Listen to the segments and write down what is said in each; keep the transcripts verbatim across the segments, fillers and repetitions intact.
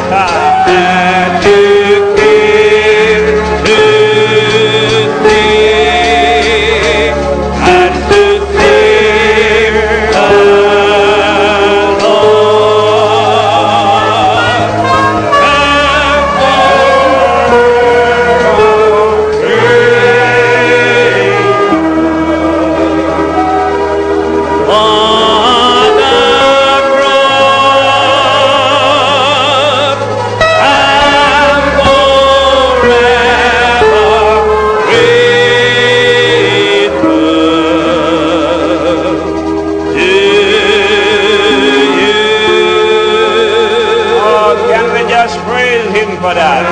and you came to see and to save the Lord. And on the cross and forever faithful to you. Oh, can we just praise him for that?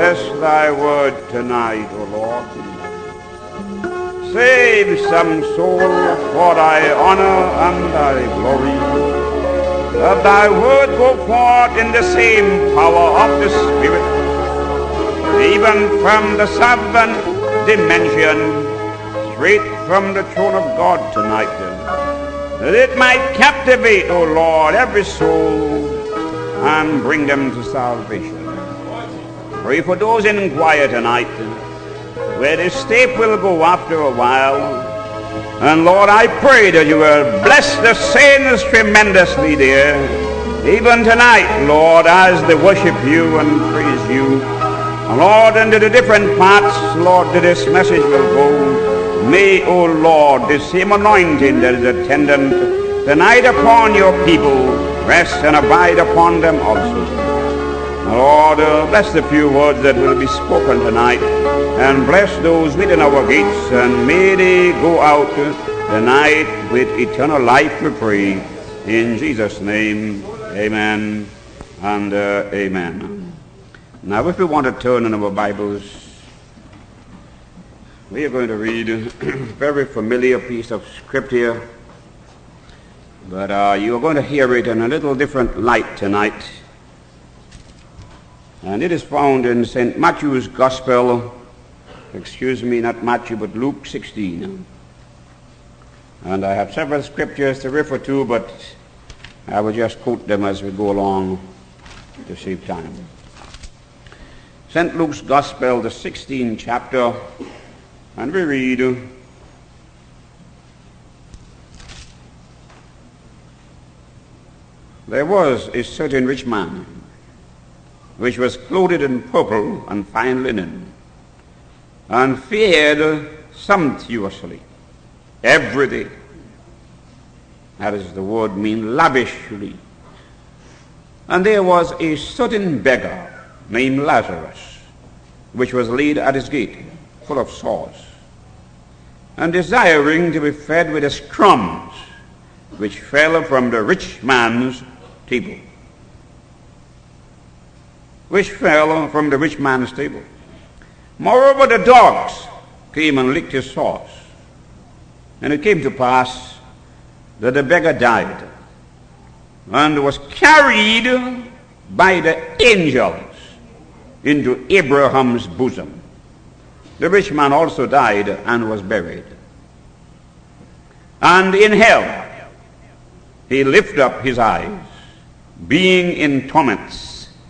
Bless thy word tonight, O Lord. Save some soul for thy honor and thy glory. Let thy word go forth in the same power of the Spirit, even from the seventh dimension, straight from the throne of God tonight, that it might captivate, O Lord, every soul and bring them to salvation. Pray for those in choir tonight, where this tape will go after a while. And Lord, I pray that you will bless the saints tremendously there, even tonight, Lord, as they worship you and praise you. And Lord, into the different parts, Lord, that this message will go. May, O Lord, the same anointing that is attendant tonight upon your people rest and abide upon them also. Lord, uh, bless the few words that will be spoken tonight, and bless those within our gates, and may they go out tonight with eternal life, we pray. In Jesus' name, amen and uh, amen. Now, if we want to turn in our Bibles, we are going to read a very familiar piece of scripture, but uh, you are going to hear it in a little different light tonight. And it is found in Saint Matthew's Gospel, excuse me, not Matthew, but Luke sixteen. And I have several scriptures to refer to, but I will just quote them as we go along to save time. Saint Luke's Gospel, the sixteenth chapter, and we read, there was a certain rich man, which was clothed in purple and fine linen, and fared sumptuously every day. That is the word mean lavishly. And there was a certain beggar named Lazarus, which was laid at his gate, full of sores, and desiring to be fed with his crumbs, which fell from the rich man's table. which fell from the rich man's table. Moreover, the dogs came and licked his sores. And it came to pass that the beggar died and was carried by the angels into Abraham's bosom. The rich man also died and was buried. And in hell he lifted up his eyes, being in torments,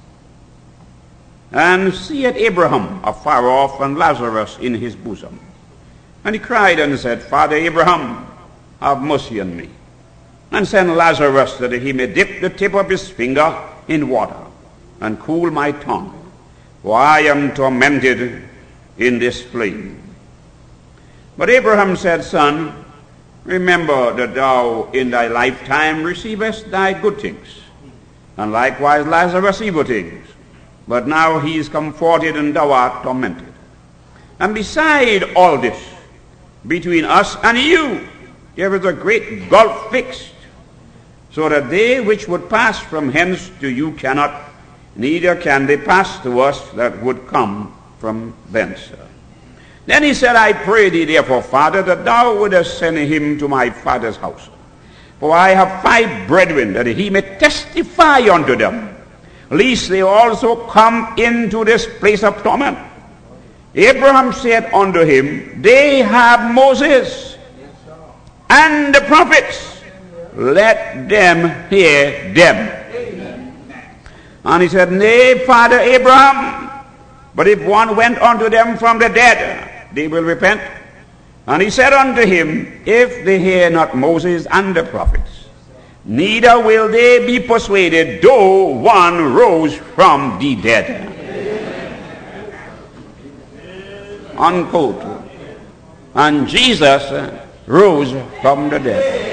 and seeth Abraham afar off and Lazarus in his bosom. And he cried and said, Father Abraham, have mercy on me, and send Lazarus that he may dip the tip of his finger in water and cool my tongue, for I am tormented in this flame. But Abraham said, Son, remember that thou in thy lifetime receivest thy good things, and likewise Lazarus evil things. But now he is comforted and thou art tormented. And beside all this, between us and you, there is a great gulf fixed, so that they which would pass from hence to you cannot, neither can they pass to us that would come from thence. Then he said, I pray thee therefore, Father, that thou wouldest send him to my father's house. For I have five brethren, that he may testify unto them, lest they also come into this place of torment. Abraham said unto him, They have Moses and the prophets, let them hear them. And he said, Nay, Father Abraham, but if one went unto them from the dead, they will repent. And he said unto him, If they hear not Moses and the prophets, neither will they be persuaded, though one rose from the dead. Unquote. And Jesus rose from the dead.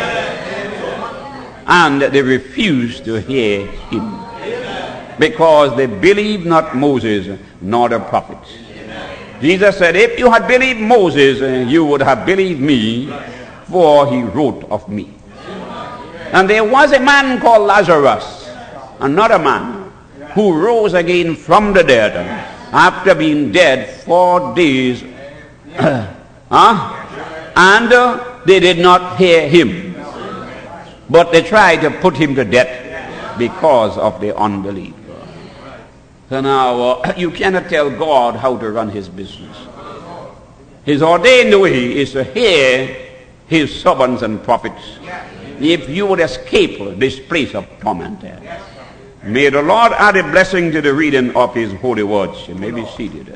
And they refused to hear him, because they believed not Moses nor the prophets. Jesus said, if you had believed Moses, you would have believed me, for he wrote of me. And there was a man called Lazarus, another man, who rose again from the dead, after being dead four days, huh? and uh, they did not hear him, but they tried to put him to death because of their unbelief. So now, uh, you cannot tell God how to run his business. His ordained way is to hear his servants and prophets, if you would escape this place of torment. May the Lord add a blessing to the reading of his holy words. You may be seated.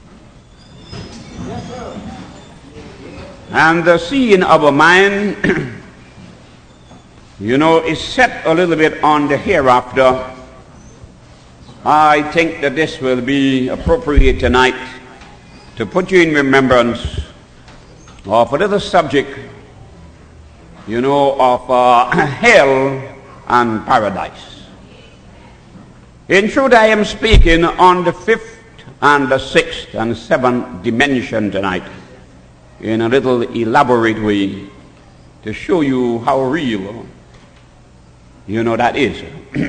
And the scene of a mind, you know, is set a little bit on the hereafter. I think that this will be appropriate tonight to put you in remembrance of a little subject, you know, of uh, hell and paradise. In truth, I am speaking on the fifth and the sixth and seventh dimension tonight in a little elaborate way to show you how real, you know, that is.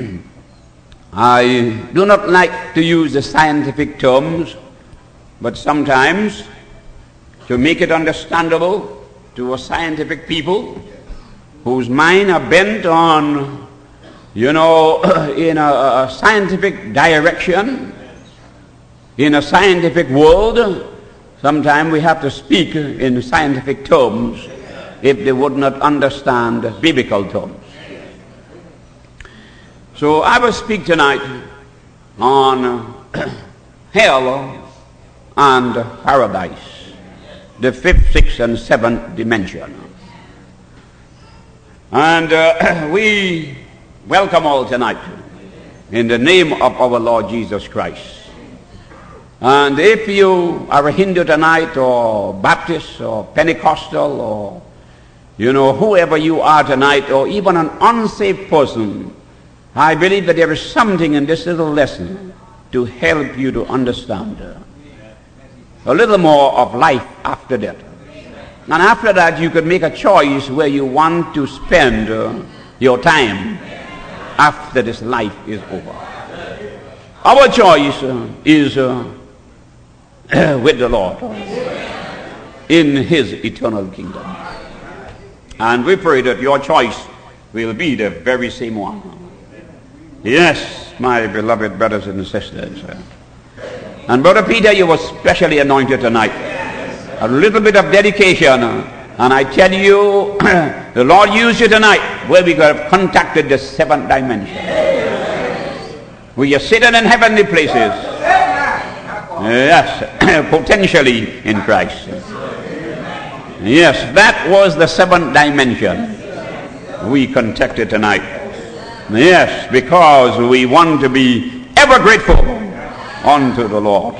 I do not like to use the scientific terms, but sometimes to make it understandable to a scientific people whose mind are bent on, you know, in a, a scientific direction, in a scientific world, sometimes we have to speak in scientific terms if they would not understand biblical terms. So I will speak tonight on hell and paradise, the fifth, sixth, and seventh dimension. And uh, we welcome all tonight in the name of our Lord Jesus Christ. And if you are a Hindu tonight, or Baptist, or Pentecostal, or, you know, whoever you are tonight, or even an unsaved person, I believe that there is something in this little lesson to help you to understand uh, a little more of life after death. And after that, you could make a choice where you want to spend uh, your time after this life is over. Our choice uh, is uh, with the Lord in his eternal kingdom. And we pray that your choice will be the very same one. Yes, my beloved brothers and sisters. And Brother Peter, you were specially anointed tonight. A little bit of dedication, and I tell you, the Lord used you tonight where we could have contacted the seventh dimension. We are sitting in heavenly places. Yes, potentially in Christ. Yes, that was the seventh dimension we contacted tonight. Yes, because we want to be ever grateful unto the Lord.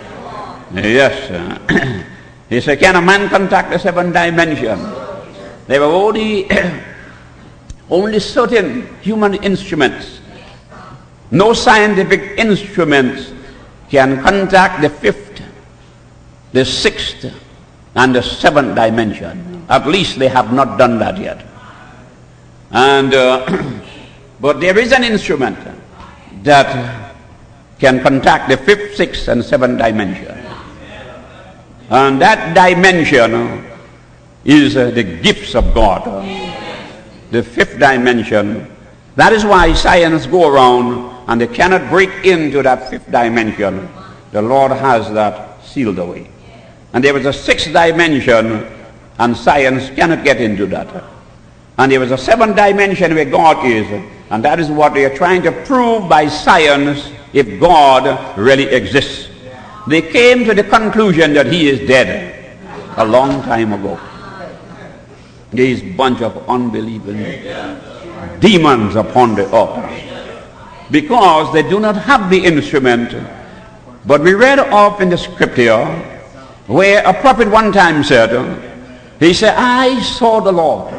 Yes. He said, can a man contact the seventh dimension? There were only, only certain human instruments. No scientific instruments can contact the fifth, the sixth, and the seventh dimension. At least they have not done that yet. And uh, but there is an instrument that can contact the fifth, sixth, and seventh dimension. And that dimension is uh, the gifts of God. The fifth dimension. That is why science go around and they cannot break into that fifth dimension. The Lord has that sealed away. And there is a sixth dimension, and science cannot get into that. And there is a seventh dimension where God is, and that is what they are trying to prove by science, if God really exists. They came to the conclusion that he is dead a long time ago. These bunch of unbelieving demons upon the earth, because they do not have the instrument. But we read off in the scripture where a prophet one time said, he said, I saw the Lord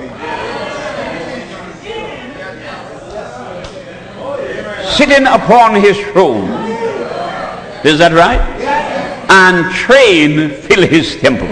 sitting upon his throne. Is that right? And train fill his temple.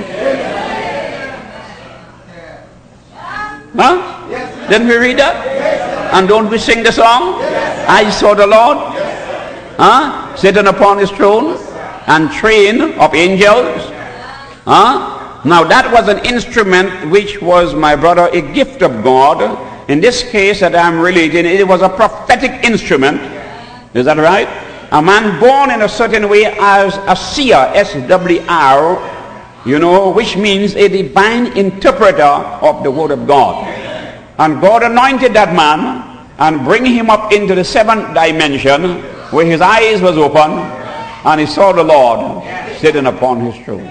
Huh? Didn't we read that? And don't we sing the song? I saw the Lord, huh, sitting upon his throne, and train of angels. Huh? Now that was an instrument which was, my brother, a gift of God. In this case that I'm relating, it was a prophetic instrument. Is that right? A man born in a certain way as a seer, S W R, you know, which means a divine interpreter of the word of God. And God anointed that man and bring him up into the seventh dimension where his eyes was open and he saw the Lord sitting upon his throne.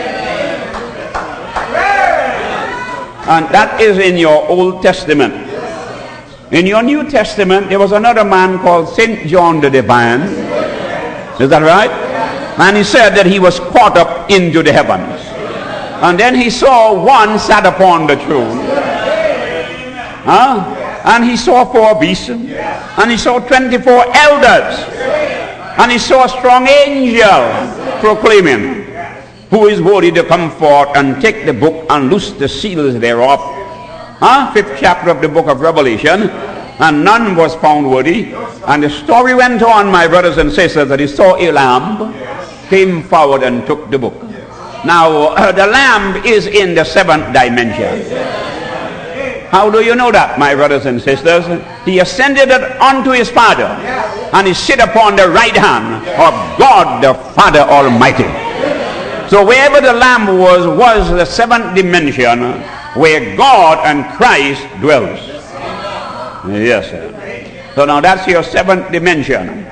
And that is in your Old Testament. In your New Testament, there was another man called Saint John the Divine. Is that right? And he said that he was caught up into the heavens. And then he saw one sat upon the throne. Huh? And he saw four beasts. And he saw twenty-four elders. And he saw a strong angel proclaiming, who is worthy to come forth and take the book and loose the seals thereof. Huh? Fifth chapter of the book of Revelation. And none was found worthy. And the story went on, my brothers and sisters, that he saw a lamb, came forward and took the book. Now, uh, the lamb is in the seventh dimension. How do you know that, my brothers and sisters? He ascended unto his Father, and he sit upon the right hand of God the Father Almighty. So wherever the lamb was, was the seventh dimension where God and Christ dwells. Yes, sir. So now that's your seventh dimension.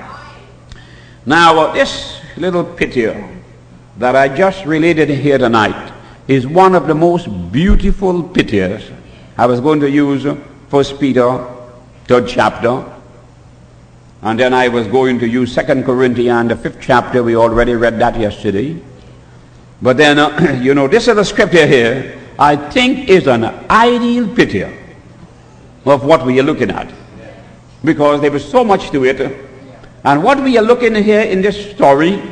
Now this little picture that I just related here tonight is one of the most beautiful pictures. I was going to use First Peter, third chapter, and then I was going to use Second Corinthians, the fifth chapter. We already read that yesterday. But then, uh, you know, this is the scripture here, I think is an ideal picture of what we are looking at, because there was so much to it. And what we are looking here in this story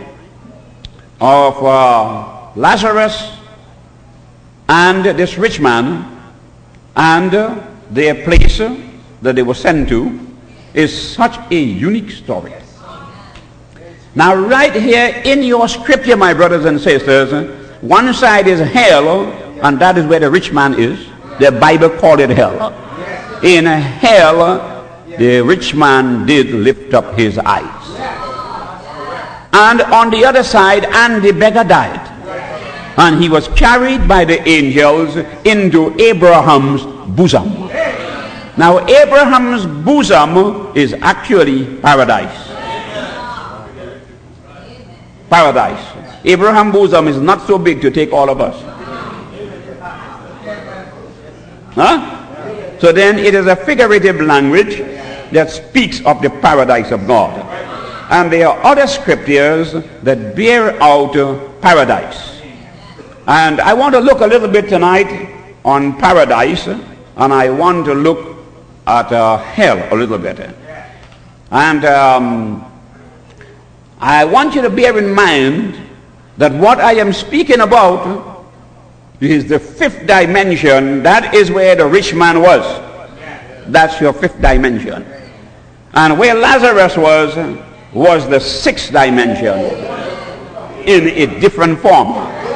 of uh, Lazarus and this rich man and uh, their place uh, that they were sent to is such a unique story. Now right here in your scripture, my brothers and sisters, one side is hell, and that is where the rich man is. The Bible called it hell. In hell, the rich man did lift up his eyes. And on the other side, and the beggar died. And he was carried by the angels into Abraham's bosom. Now Abraham's bosom is actually paradise. Paradise. Abraham's bosom is not so big to take all of us. Huh? So then it is a figurative language that speaks of the paradise of God. And there are other scriptures that bear out uh, paradise. And I want to look a little bit tonight on paradise, and I want to look at uh, hell a little bit. And um, I want you to bear in mind that what I am speaking about is the fifth dimension. That is where the rich man was. That's your fifth dimension. And where Lazarus was, was the sixth dimension in a different form.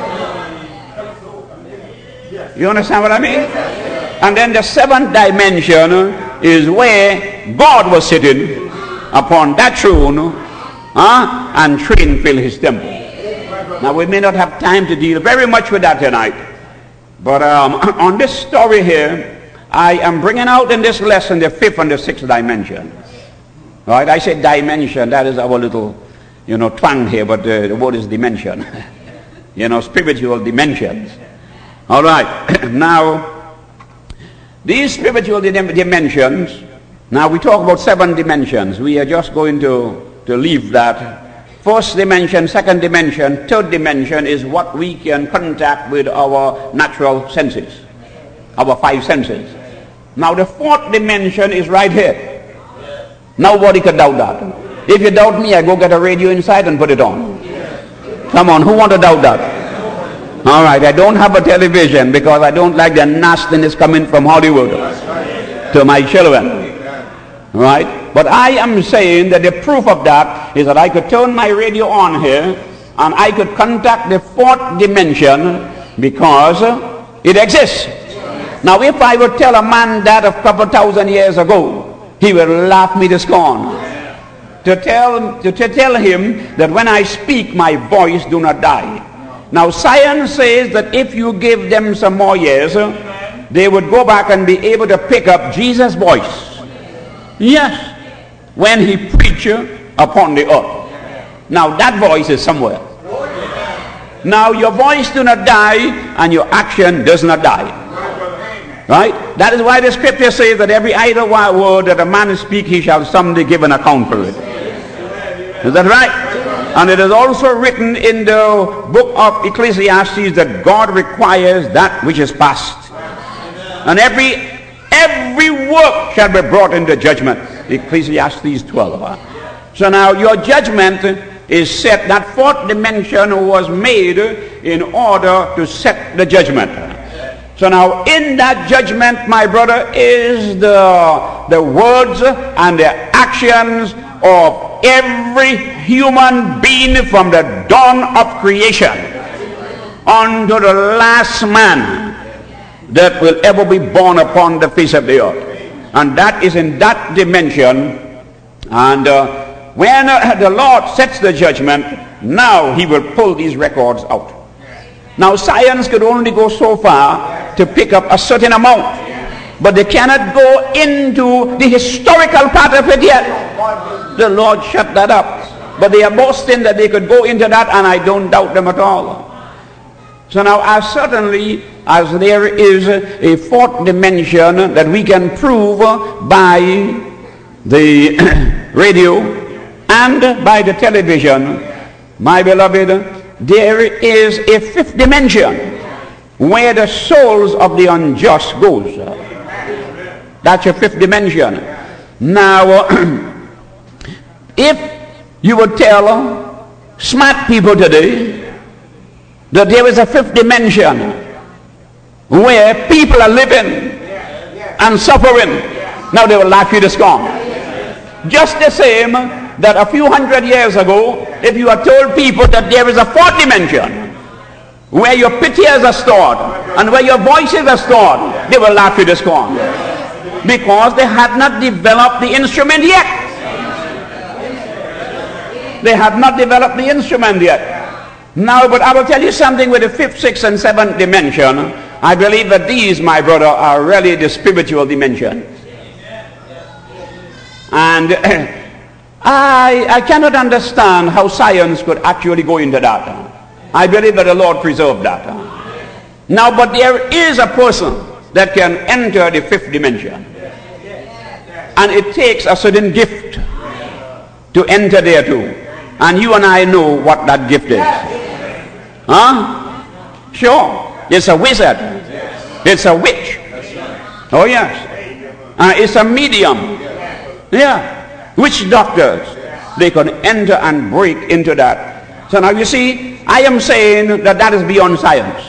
You understand what I mean? And then the seventh dimension is where God was sitting upon that throne, huh, and train filled his temple. Now we may not have time to deal very much with that tonight. But um, on this story here, I am bringing out in this lesson the fifth and the sixth dimension. Right? I say dimension, that is our little, you know, twang here, but uh, the word is dimension. You know, spiritual dimensions. All right. Now, these spiritual dimensions, now we talk about seven dimensions. We are just going to, to leave that. First dimension, second dimension, third dimension is what we can contact with our natural senses, our five senses. Now the fourth dimension is right here. Nobody could doubt that. If you doubt me, I go get a radio inside and put it on. Come on, who want to doubt that? All right, I don't have a television because I don't like the nastiness coming from Hollywood to my children. Right? But I am saying that the proof of that is that I could turn my radio on here And I could contact the fourth dimension because it exists. Now, if I would tell a man that a couple thousand years ago, he would laugh me to scorn. To tell, to, to tell him that when I speak, my voice do not die. Now, science says that if you give them some more years, they would go back and be able to pick up Jesus' voice. Yes, when he preached upon the earth. Now, that voice is somewhere. Now, your voice do not die, and your action does not die. Right? That is why the scripture says that every idle word that a man speak, he shall someday give an account for it. Is that right? And it is also written in the book of Ecclesiastes that God requires that which is past. And every every work shall be brought into judgment. Ecclesiastes twelve. So now your judgment is set. That fourth dimension was made in order to set the judgment. So now in that judgment, my brother, is the, the words and the actions of every human being from the dawn of creation unto the last man that will ever be born upon the face of the earth. And that is in that dimension. And uh, when uh, the Lord sets the judgment, now he will pull these records out. Now science could only go so far to pick up a certain amount, but they cannot go into the historical part of it yet. The Lord shut that up. But they are boasting that they could go into that, and I don't doubt them at all. So now, as certainly as there is a fourth dimension that we can prove by the radio and by the television, my beloved, there is a fifth dimension where the souls of the unjust goes. That's your fifth dimension. Now, if you would tell smart people today that there is a fifth dimension where people are living and suffering, now they will laugh you to scorn. Just the same that a few hundred years ago, if you had told people that there is a fourth dimension where your pictures are stored and where your voices are stored, they will laugh you to scorn, because they had not developed the instrument yet. They had not developed the instrument yet. Now, but I will tell you something with the fifth, sixth, and seventh dimension. I believe that these, my brother, are really the spiritual dimension. And I, I cannot understand how science could actually go into that. I believe that the Lord preserved that. Now, but there is a person that can enter the fifth dimension. And it takes a certain gift to enter there too. And you and I know what that gift is. Huh? Sure. It's a wizard. It's a witch. Oh yes. Uh, it's a medium. Yeah. Witch doctors. They can enter and break into that. So now you see, I am saying that that is beyond science.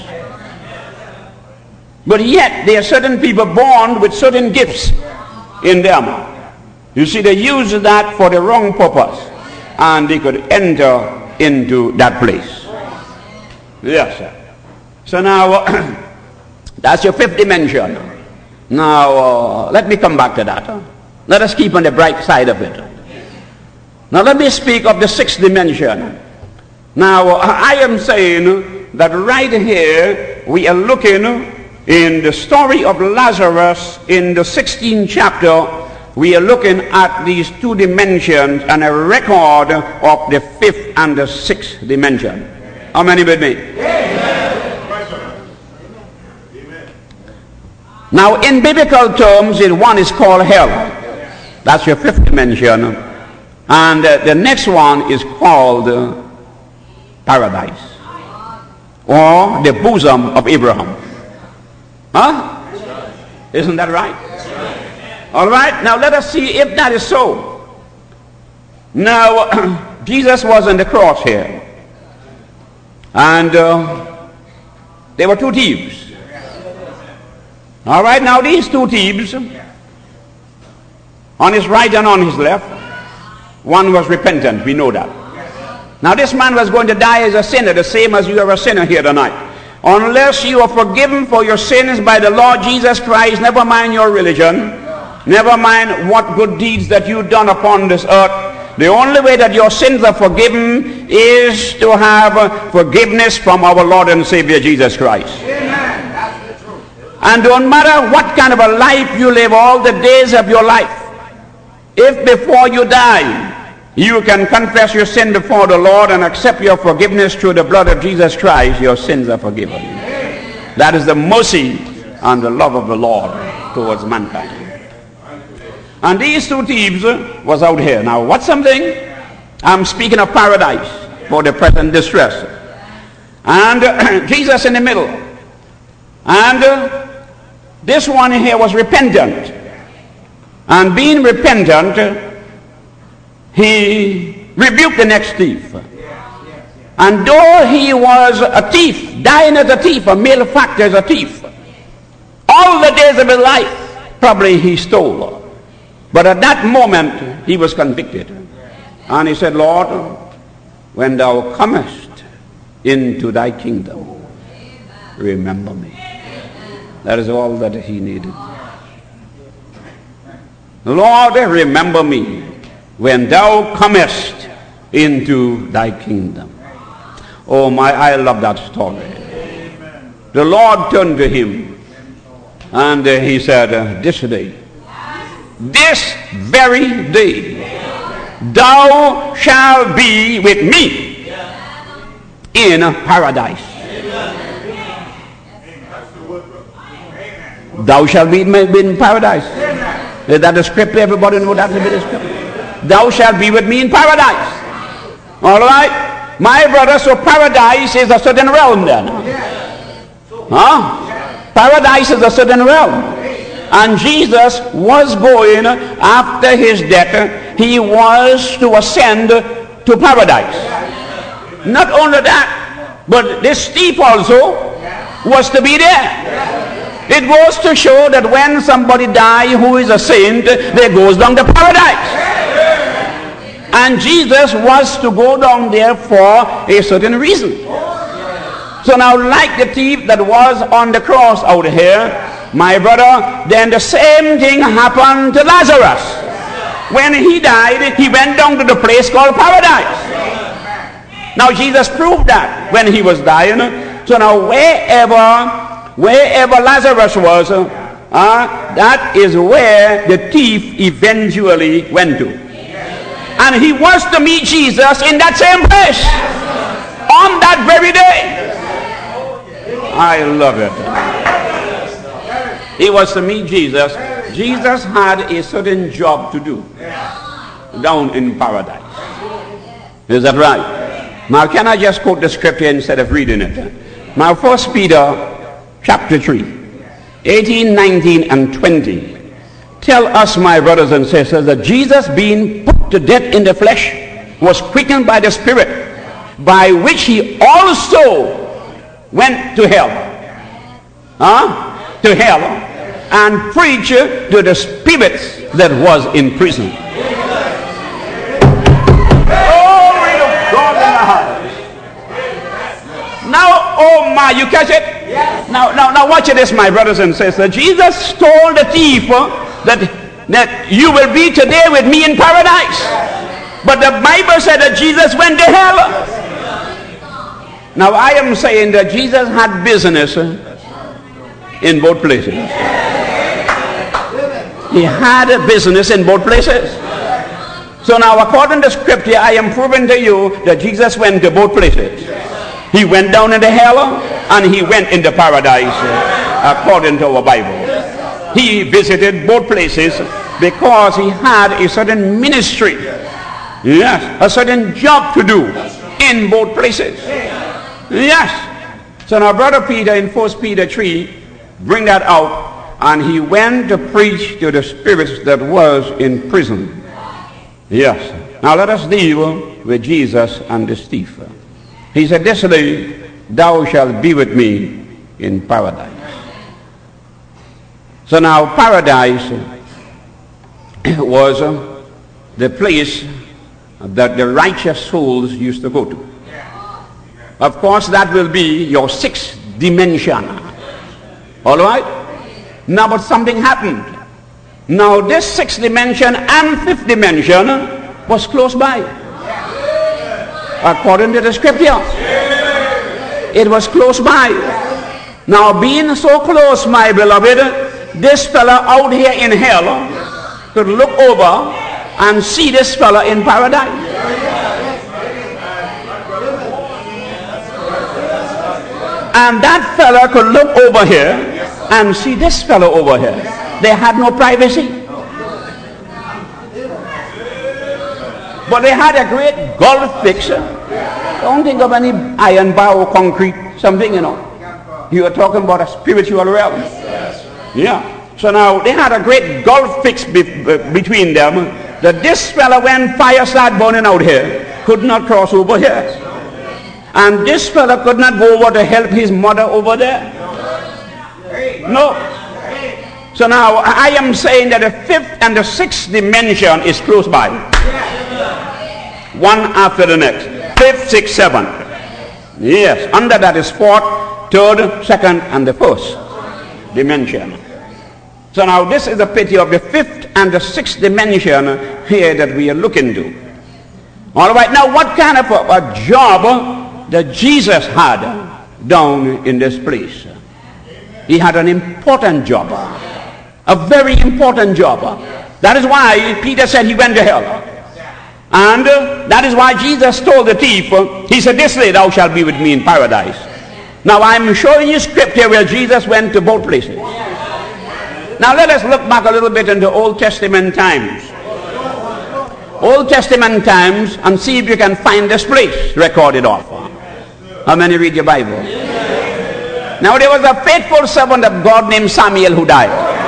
But yet there are certain people born with certain gifts in them. You see, they use that for the wrong purpose, and they could enter into that place. Yes, sir. So now, that's your fifth dimension. Now, uh, let me come back to that. Huh? Let us keep on the bright side of it. Now, let me speak of the sixth dimension. Now, uh, I am saying that right here, we are looking in the story of Lazarus in the sixteenth chapter. We are looking at these two dimensions and a record of the fifth and the sixth dimension. How many with me? Amen. Now, in biblical terms, one is called hell. That's your fifth dimension. And uh, the next one is called uh, paradise, or the bosom of Abraham. Huh? Isn't that right? All right, now let us see if that is so. Now, Jesus was on the cross here. And uh, there were two thieves. All right, now these two thieves, on his right and on his left, one was repentant, we know that. Now this man was going to die as a sinner, the same as you are a sinner here tonight. Unless you are forgiven for your sins by the Lord Jesus Christ, never mind your religion, never mind what good deeds that you've done upon this earth, the only way that your sins are forgiven is to have forgiveness from our Lord and Savior Jesus Christ. Amen. That's the truth. And no matter what kind of a life you live all the days of your life, if before you die you can confess your sin before the Lord and accept your forgiveness through the blood of Jesus Christ, your sins are forgiven. That is the mercy and the love of the Lord towards mankind. And these two thieves was out here. Now what's something? I'm speaking of paradise for the present distress. And uh, Jesus in the middle. And uh, this one here was repentant. And being repentant, he rebuked the next thief. And though he was a thief, dying as a thief, a malefactor as a thief, all the days of his life, probably he stole. But at that moment, he was convicted. And he said, Lord, when thou comest into thy kingdom, remember me. That is all that he needed. Lord, remember me when thou comest into thy kingdom. Oh my, I love that story. Amen. The Lord turned to him and uh, he said, uh, this day, this very day, thou shalt be with me in paradise. Thou shalt be in paradise. Is that the scripture? Everybody know that to be the scripture. Thou shalt be with me in paradise. All right, my brother. So paradise is a certain realm then. Huh? Paradise is a certain realm. And Jesus was going, after his death, he was to ascend to paradise. Not only that, but this thief also was to be there. It was to show that when somebody dies who is a saint, they goes down to paradise. And Jesus was to go down there for a certain reason. So now, like the thief that was on the cross out here, my brother, then the same thing happened to Lazarus. When he died, he went down to the place called paradise. Now Jesus proved that when he was dying. So now wherever Wherever Lazarus was, uh, that is where the thief eventually went to. And he was to meet Jesus in that same place on that very day. I love it. He was to meet Jesus. Jesus had a certain job to do down in paradise. Is that right? Now can I just quote the scripture instead of reading it? Now First Peter chapter three, eighteen, nineteen, and twenty tell us, my brothers and sisters, that Jesus, being put to death in the flesh, was quickened by the Spirit, by which he also went to hell. Huh? To hell. And preached to the spirits that was in prison. Glory to God in the highest. Now, oh my, you catch it? Yes. Now, now, now watch this, my brothers and sisters. Jesus told the thief uh, that, that you will be today with me in paradise. But the Bible said that Jesus went to hell. Now I am saying that Jesus had business uh, in both places. He had a business in both places. So now according to scripture, I am proving to you that Jesus went to both places. He went down into hell and he went into paradise, uh, according to our Bible. He visited both places because he had a certain ministry, yes, a certain job to do in both places. Yes. So now Brother Peter in First Peter three bring that out, and he went to preach to the spirits that was in prison. Yes. Now let us deal with Jesus and the thief. He said, this day thou shalt be with me in paradise. So now paradise was the place that the righteous souls used to go to. Of course, that will be your sixth dimension. All right? Now, but something happened. Now, this sixth dimension and fifth dimension was close by. According to the scripture, it was close by. Now, being so close, my beloved, this fella out here in hell could look over and see this fella in paradise. And that fella could look over here and see this fellow over here. They had no privacy. But they had a great gulf fixer. Don't think of any iron bar or concrete, something, you know. You are talking about a spiritual realm. Yeah. So now they had a great gulf fix be between them, that this fellow, when fire started burning out here, could not cross over here. And this fellow could not go over to help his mother over there. No. So now I am saying that the fifth and the sixth dimension is close by. One after the next. Fifth, sixth, seventh. Yes. Under that is fourth, third, second, and the first dimension. So now this is the pity of the fifth and the sixth dimension here that we are looking to. All right. Now what kind of a, a job that Jesus had down in this place? He had an important job, a very important job. That is why Peter said he went to hell. And that is why Jesus told the thief, he said, this day thou shalt be with me in paradise. Now I'm showing you scripture where Jesus went to both places. Now let us look back a little bit into Old Testament times. Old Testament times, and see if you can find this place recorded off. How many read your Bible? Now there was a faithful servant of God named Samuel who died.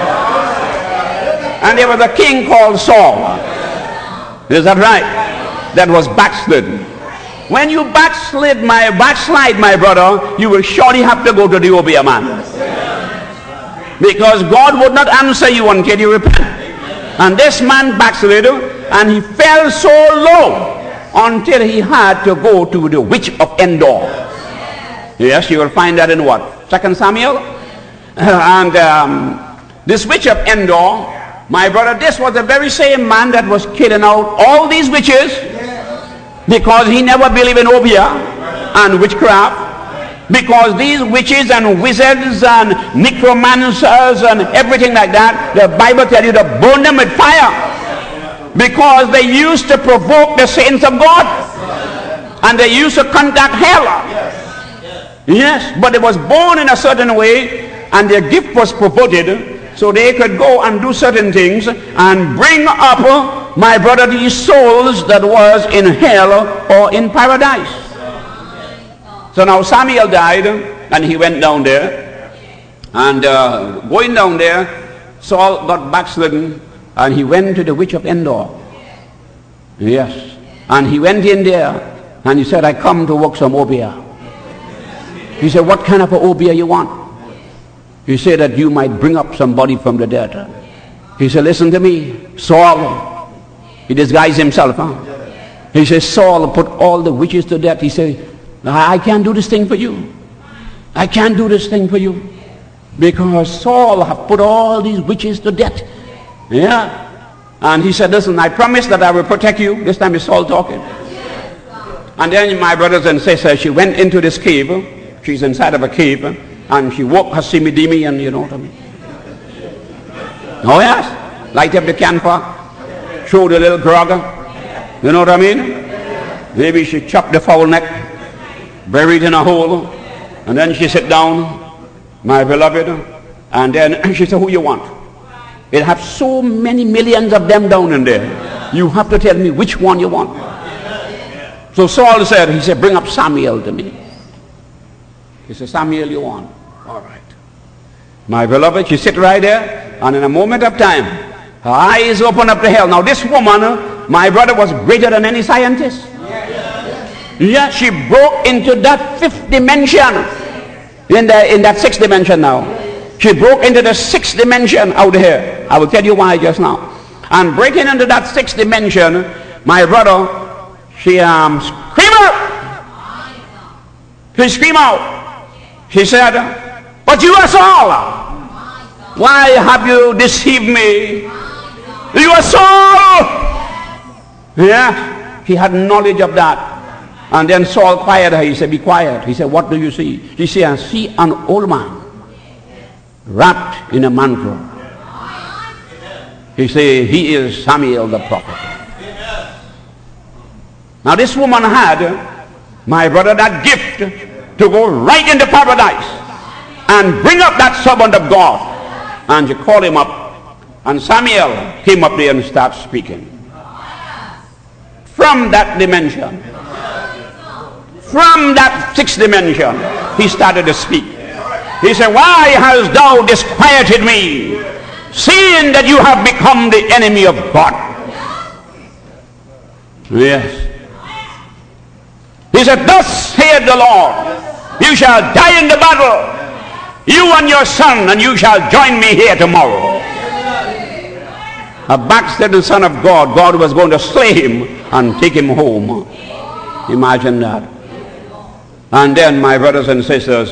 And there was a king called Saul. Is that right? That was backslidden. When you backslid, my backslide, my brother, you will surely have to go to the Obeah man. Because God would not answer you until you repent. And this man backslid, and he fell so low until he had to go to the witch of Endor. Yes, you will find that in what? Second Samuel. And um, this witch of Endor, my brother, this was the very same man that was killing out all these witches, because he never believed in Obeah and witchcraft. Because these witches and wizards and necromancers and everything like that, the Bible tells you to burn them with fire. Because they used to provoke the saints of God. And they used to contact hell. Yes, but it was born in a certain way, and their gift was perverted, so they could go and do certain things and bring up, my brother, these souls that was in hell or in paradise. So now Samuel died, and he went down there, and uh, going down there, Saul got backslidden, and he went to the witch of Endor. Yes, and he went in there, and he said, I come to work some Obeah. He said, what kind of an Obeah you want? He said that you might bring up somebody from the dead. He said, listen to me, Saul. He disguised himself, huh? He says, Saul put all the witches to death. He said, I can't do this thing for you. I can't do this thing for you. Because Saul have put all these witches to death. Yeah. And he said, listen, I promise that I will protect you. This time is Saul talking. And then my brothers and sisters, she went into this cave. She's inside of a cave. And she woke her simidimi, and you know what I mean. Oh yes. Light up the camphor. Throw the little grog. You know what I mean? Maybe she chopped the fowl neck, buried in a hole, and then she sit down, my beloved, and then she said, who you want? It have so many millions of them down in there. You have to tell me which one you want. So Saul said, he said, bring up Samuel to me. He said, Samuel you want? All right. My beloved, she sit right there, and in a moment of time, her eyes open up to hell. Now this woman, my brother, was greater than any scientist. Yeah, she broke into that fifth dimension. In, the, in that sixth dimension now. She broke into the sixth dimension out here. I will tell you why just now. And breaking into that sixth dimension, my brother, She um, screamed out. She screamed out. She said, but you are Saul. Why have you deceived me? You are Saul. Yeah, he had knowledge of that. And then Saul quieted her. He said, be quiet. He said, what do you see? She said, I see an old man wrapped in a mantle. He said, he is Samuel the prophet. Now this woman had, my brother, that gift to go right into paradise and bring up that servant of God. And she called him up, and Samuel came up there and started speaking. From that dimension, from that sixth dimension, he started to speak. He said, why hast thou disquieted me, seeing that you have become the enemy of God? Yes. He said, thus saith the Lord, you shall die in the battle, you and your son, and you shall join me here tomorrow. A backslidden son of God, God was going to slay him and take him home. Imagine that. And then, my brothers and sisters,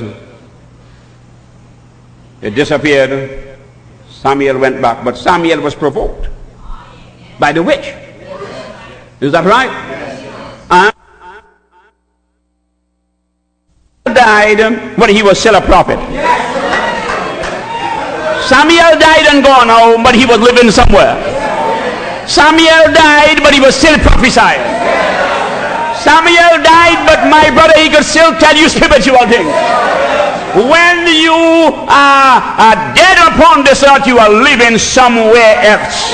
it disappeared. Samuel went back, but Samuel was provoked by the witch. Is that right? And died, but he was still a prophet. Samuel died and gone home, but he was living somewhere. Samuel died, but he was still prophesying. Samuel died, but my brother, he could still tell you spiritual things. When you are, are dead upon this earth, you are living somewhere else.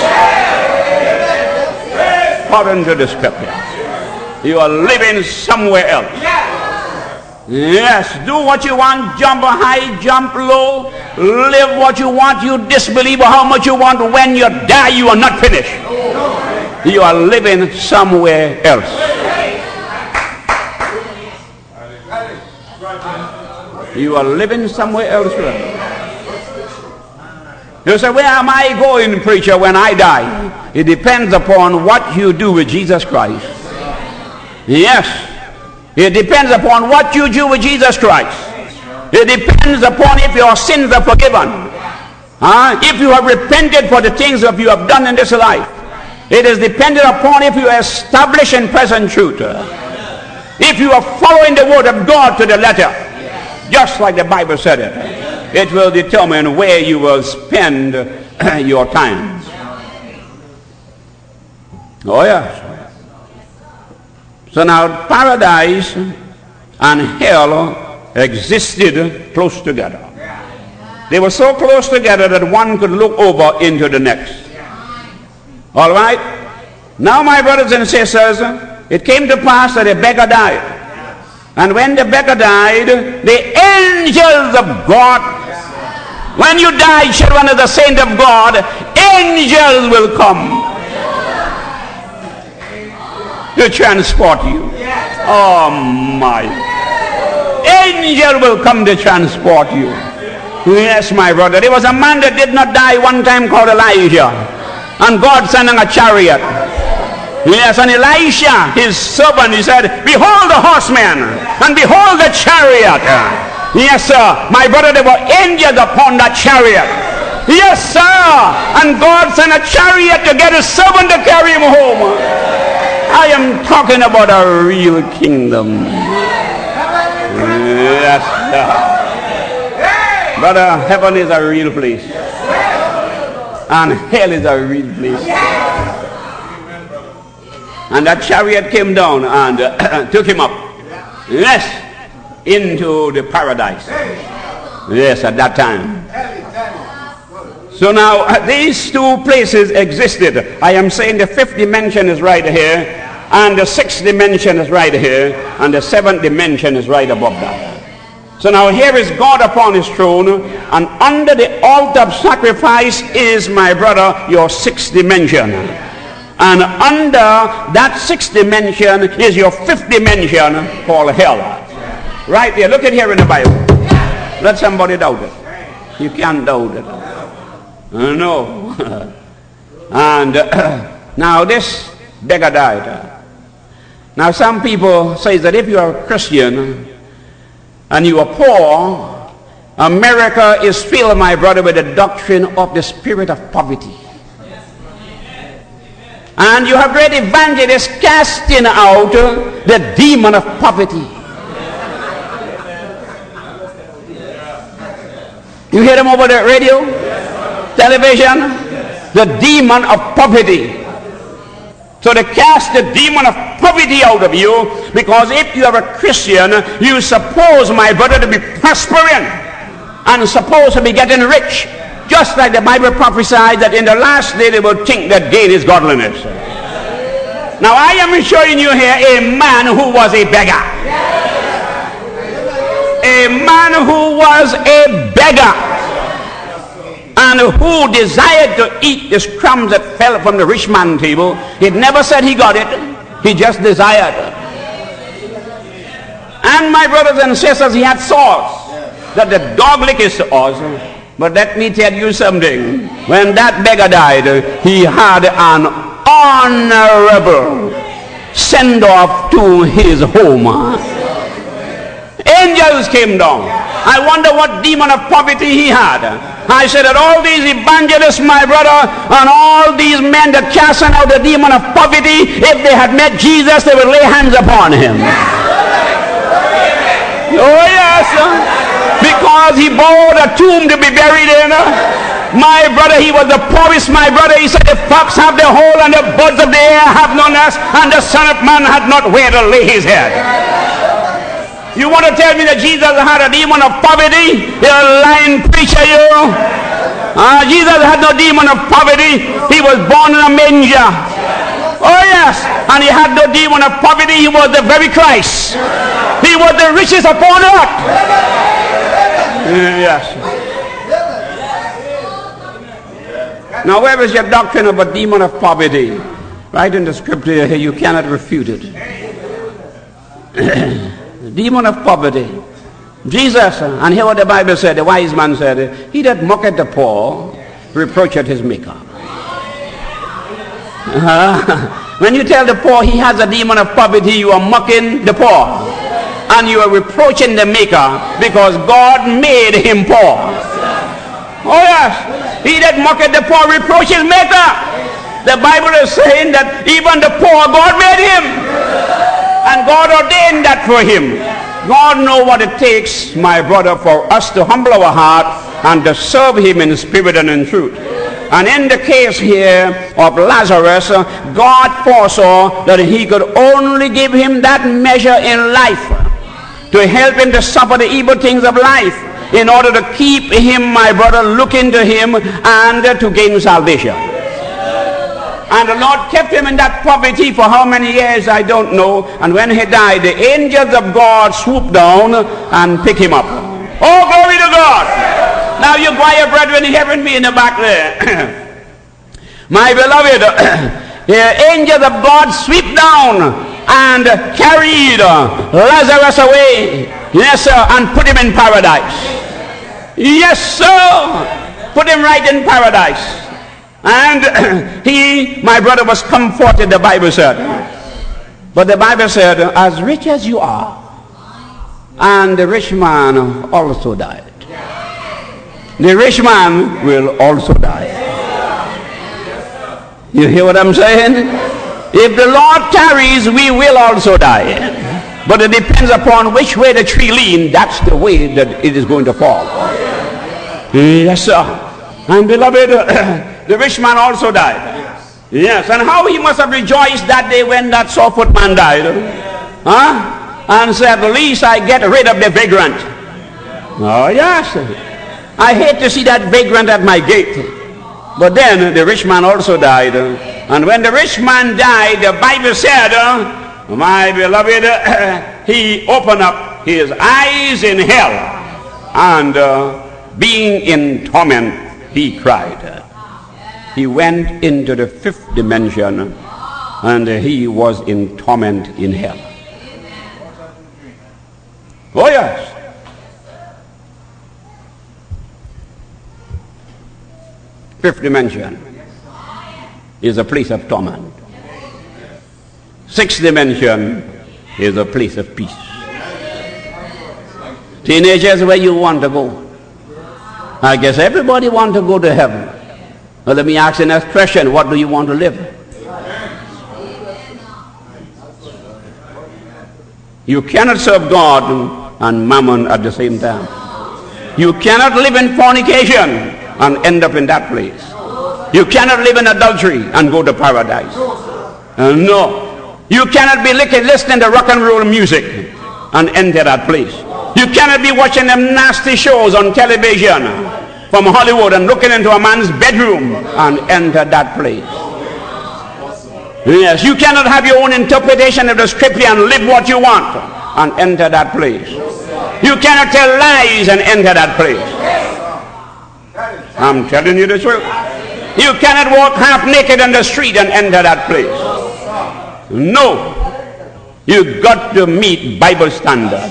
According to the scripture, you are living somewhere else. Yes, do what you want, jump high, jump low, live what you want, you disbelieve how much you want. When you die, you are not finished. You are living somewhere else. You are living somewhere else. You say, where am I going, preacher, when I die? It depends upon what you do with Jesus Christ. Yes. It depends upon what you do with Jesus Christ. It depends upon if your sins are forgiven. Uh, if you have repented for the things that you have done in this life. It is dependent upon if you are established in present truth. If you are following the word of God to the letter, just like the Bible said it, it will determine where you will spend your time. Oh yes. So now paradise and hell existed close together. They were so close together that one could look over into the next. All right? Now, my brothers and sisters, it came to pass that a beggar died. And when the beggar died, the angels of God, when you die, children of the saint of God, angels will come to transport you. Oh my. Angel will come to transport you. Yes, my brother. There was a man that did not die one time called Elijah. And God sent him a chariot. Yes, and Elisha, his servant, he said, behold the horseman, and behold the chariot. Yes, sir. My brother, there were angels upon that chariot. Yes, sir. And God sent a chariot to get his servant to carry him home. I am talking about a real kingdom. Yes, sir. Brother, heaven is a real place. And hell is a real place. And that chariot came down and uh, took him up. Yes, into the paradise. Yes, at that time. So now, uh, these two places existed. I am saying the fifth dimension is right here, and the sixth dimension is right here, and the seventh dimension is right above that. So now here is God upon his throne, and under the altar of sacrifice is, my brother, your sixth dimension. And under that sixth dimension is your fifth dimension called hell. Right there, look at here in the Bible. Let somebody doubt it. You can't doubt it. Uh, no. And uh, now this beggar died. Now some people say that if you are a Christian and you are poor, America is filled, my brother, with the doctrine of the spirit of poverty. And you have great evangelists casting out the demon of poverty. You hear them over the radio, television? The demon of poverty. So they cast the demon of poverty out of you, because if you are a Christian, you suppose, my brother, to be prospering and supposed to be getting rich. Just like the Bible prophesied that in the last day they will think that gain is godliness. Now I am showing you here a man who was a beggar. A man who was a beggar, and who desired to eat the crumbs that fell from the rich man's table. It never said he got it, he just desired. And my brothers and sisters, he had sores that the dog licked his sores. But let me tell you something, when that beggar died, he had an honorable send-off to his home. Angels came down. I wonder what demon of poverty he had. I said that all these evangelists, my brother, and all these men that casting out the demon of poverty, if they had met Jesus, they would lay hands upon him. Oh yes, because he bought a tomb to be buried in. My brother, he was the poorest, my brother. He said, the fox have their hole and the birds of the air have no nest, and the Son of Man had not where to lay his head. You want to tell me that Jesus had a demon of poverty? You're a lying preacher, you. Uh, Jesus had no demon of poverty. He was born in a manger. Oh yes, and he had no demon of poverty. He was the very Christ. He was the richest upon earth. Yes. Now where is your doctrine of a demon of poverty? Right in the scripture here, you cannot refute it. The demon of poverty. Jesus, and hear what the Bible said, the wise man said, he that mocketh the poor reproacheth his maker. Uh, when you tell the poor he has a demon of poverty, you are mocking the poor. And you are reproaching the maker, because God made him poor. Oh yes, he that mocketh the poor reproach his maker. The Bible is saying that even the poor, God made him. And God ordained that for him. God knows what it takes, my brother, for us to humble our heart and to serve him in spirit and in truth. And in the case here of Lazarus, God foresaw that he could only give him that measure in life to help him to suffer the evil things of life, in order to keep him, my brother, looking to him and to gain salvation. And the Lord kept him in that poverty for how many years, I don't know. And when he died, the angels of God swooped down and picked him up. Oh, glory to God. Now you quiet brethren hearing me in the back there. My beloved, the angels of God swept down and carried Lazarus away. Yes, sir, and put him in paradise. Yes, sir. Put him right in paradise. And he, my brother, was comforted, the Bible said. But the Bible said, as rich as you are. And the rich man also died. The rich man will also die. You hear what I'm saying? If the Lord tarries, we will also die. But it depends upon which way the tree leans. That's the way that it is going to fall. Yes, sir. And beloved, the rich man also died. Yes, and how he must have rejoiced that day when that sore-foot man died. Huh? And said, at least I get rid of the vagrant. Oh, yes. I hate to see that vagrant at my gate. But then the rich man also died. And when the rich man died, the Bible said, my beloved, he opened up his eyes in hell. And uh, being in torment, he cried. He went into the fifth dimension, and he was in torment in hell. Oh yes. Fifth dimension is a place of torment. Sixth dimension is a place of peace. Teenagers, where you want to go? I guess everybody wants to go to heaven. Well, let me ask you the next question. What do you want to live? You cannot serve God and mammon at the same time. You cannot live in fornication and end up in that place. You cannot live in adultery and go to paradise. Uh, no. You cannot be listening to rock and roll music and enter that place. You cannot be watching them nasty shows on television from Hollywood and looking into a man's bedroom and enter that place. Yes, you cannot have your own interpretation of the scripture and live what you want and enter that place. You cannot tell lies and enter that place. I'm telling you the truth. You cannot walk half naked on the street and enter that place. No. You got to meet Bible standard.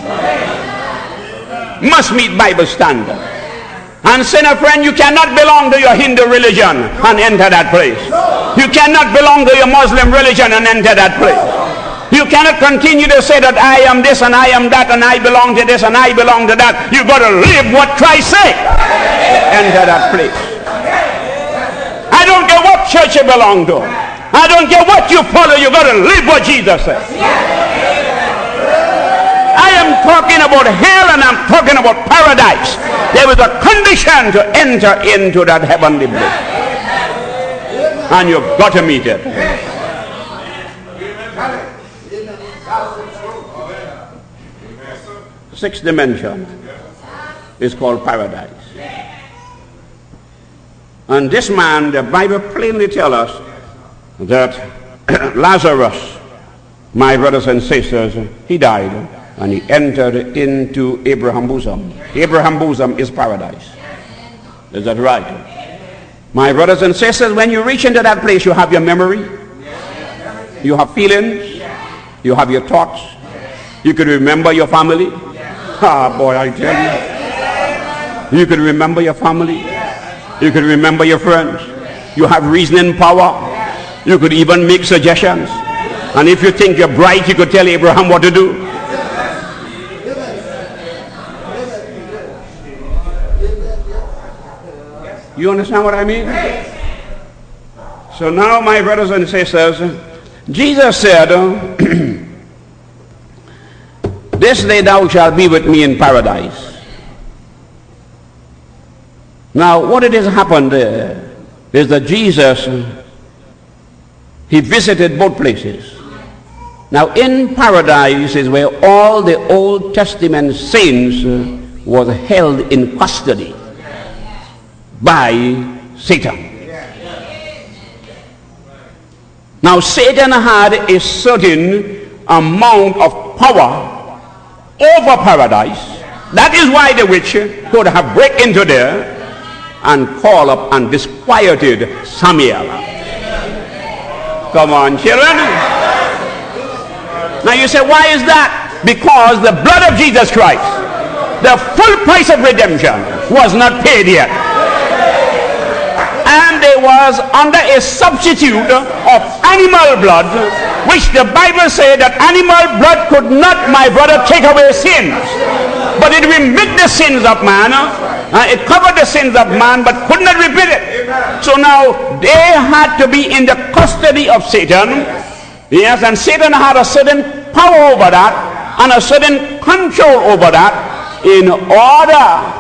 Must meet Bible standard. And sinner friend, you cannot belong to your Hindu religion and enter that place. You cannot belong to your Muslim religion and enter that place. You cannot continue to say that I am this and I am that and I belong to this and I belong to that. You got to live what Christ said. Enter that place. I don't care what church you belong to. I don't care what you follow. You got to live what Jesus said. I am talking about hell and I'm talking about paradise. There is a condition to enter into that heavenly bliss. And you've got to meet it. Sixth dimension is called paradise. And this man, the Bible plainly tells us that Lazarus, my brothers and sisters, he died and he entered into Abraham's bosom. Abraham's bosom is paradise. Is that right? My brothers and sisters, when you reach into that place, you have your memory, you have feelings, you have your thoughts, you could remember your family. Ah, boy, I tell you. You could remember your family. You could remember your friends. You have reasoning power. You could even make suggestions. And if you think you're bright, you could tell Abraham what to do. You understand what I mean? So now, my brothers and sisters, Jesus said, this day thou shalt be with me in paradise. Now, what it has happened there is that Jesus, he visited both places. Now, in paradise is where all the Old Testament saints was held in custody by Satan. Now, Satan had a certain amount of power over paradise. That is why the witch could have break into there and call up and disquieted Samuel. Come on, children. Now you say, why is that? Because the blood of Jesus Christ, the full price of redemption, was not paid yet. And there was under a substitute of animal blood, which the Bible said that animal blood could not, my brother, take away sins. But it remitted the sins of man. Uh, it covered the sins of man, but could not remit it. So now they had to be in the custody of Satan. Yes, and Satan had a certain power over that and a certain control over that in order,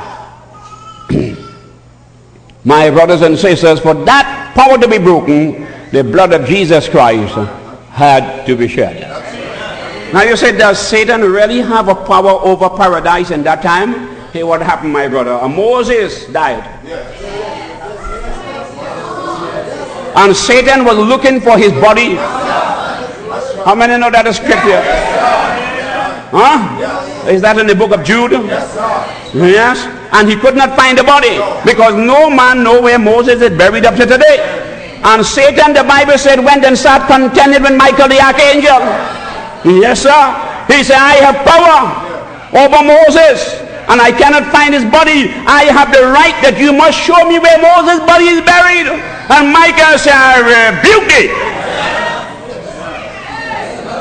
my brothers and sisters, for that power to be broken, the blood of Jesus Christ had to be shed. Now you say, does Satan really have a power over paradise in that time? Hey, what happened, my brother? Uh, Moses died. And Satan was looking for his body. How many know that is scripture? Huh? Is that in the book of Jude? Yes. And he could not find the body because no man knows where Moses is buried up to today. And Satan, the Bible said, went and started contending with Michael the archangel. Yes, sir. He said, I have power over Moses and I cannot find his body. I have the right that you must show me where Moses' body is buried. And Michael said, I rebuke thee.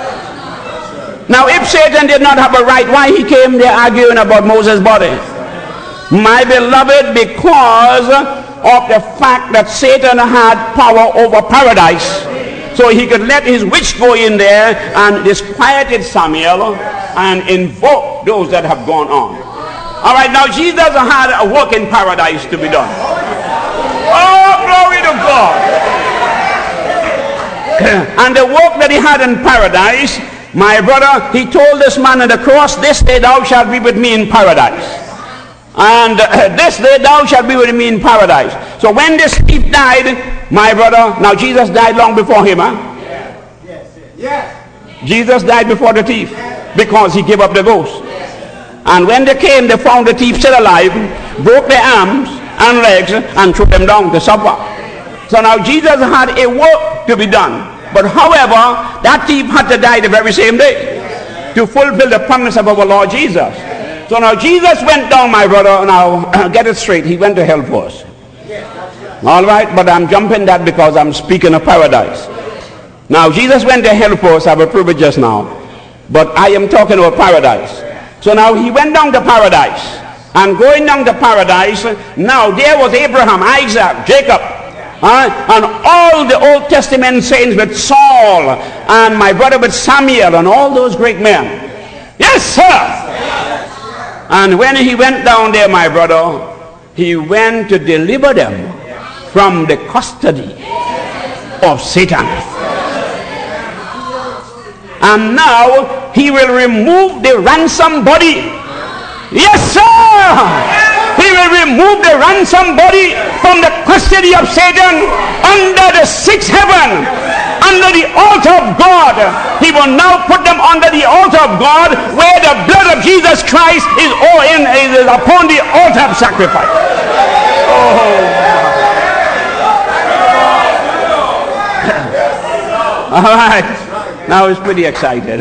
Now, if Satan did not have a right, why he came there arguing about Moses' body? My beloved, because of the fact that Satan had power over paradise, so he could let his witch go in there and disquieted Samuel and invoke those that have gone on. All right, now Jesus had a work in paradise to be done. Oh, glory to God. And the work that he had in paradise, my brother, he told this man on the cross, this day thou shalt be with me in paradise. And uh, this day thou shalt be with me in paradise. So when this thief died, my brother, now Jesus died long before him, huh? Yes, yes, yes. Jesus died before the thief because he gave up the ghost. And when they came, they found the thief still alive, broke their arms and legs and threw them down to supper. So now Jesus had a work to be done. But however, that thief had to die the very same day to fulfill the promise of our Lord Jesus. So now Jesus went down, my brother. Now get it straight, he went to hell first. All right, but I'm jumping that because I'm speaking of paradise. Now Jesus went to hell first. I will prove it just now, but I am talking about paradise. So now he went down to paradise, and going down to paradise, now there was Abraham, Isaac, Jacob, uh, and all the Old Testament saints with Saul, and my brother with Samuel, and all those great men. Yes, sir. And when he went down there, my brother, he went to deliver them from the custody of Satan. And now he will remove the ransom body. Yes, sir. He will remove the ransom body from the custody of Satan under the sixth heaven, under the altar of God. He will now put them under the altar of God, where the blood of Jesus Christ is all in is upon the altar of sacrifice. Oh. All right. Now it's pretty excited.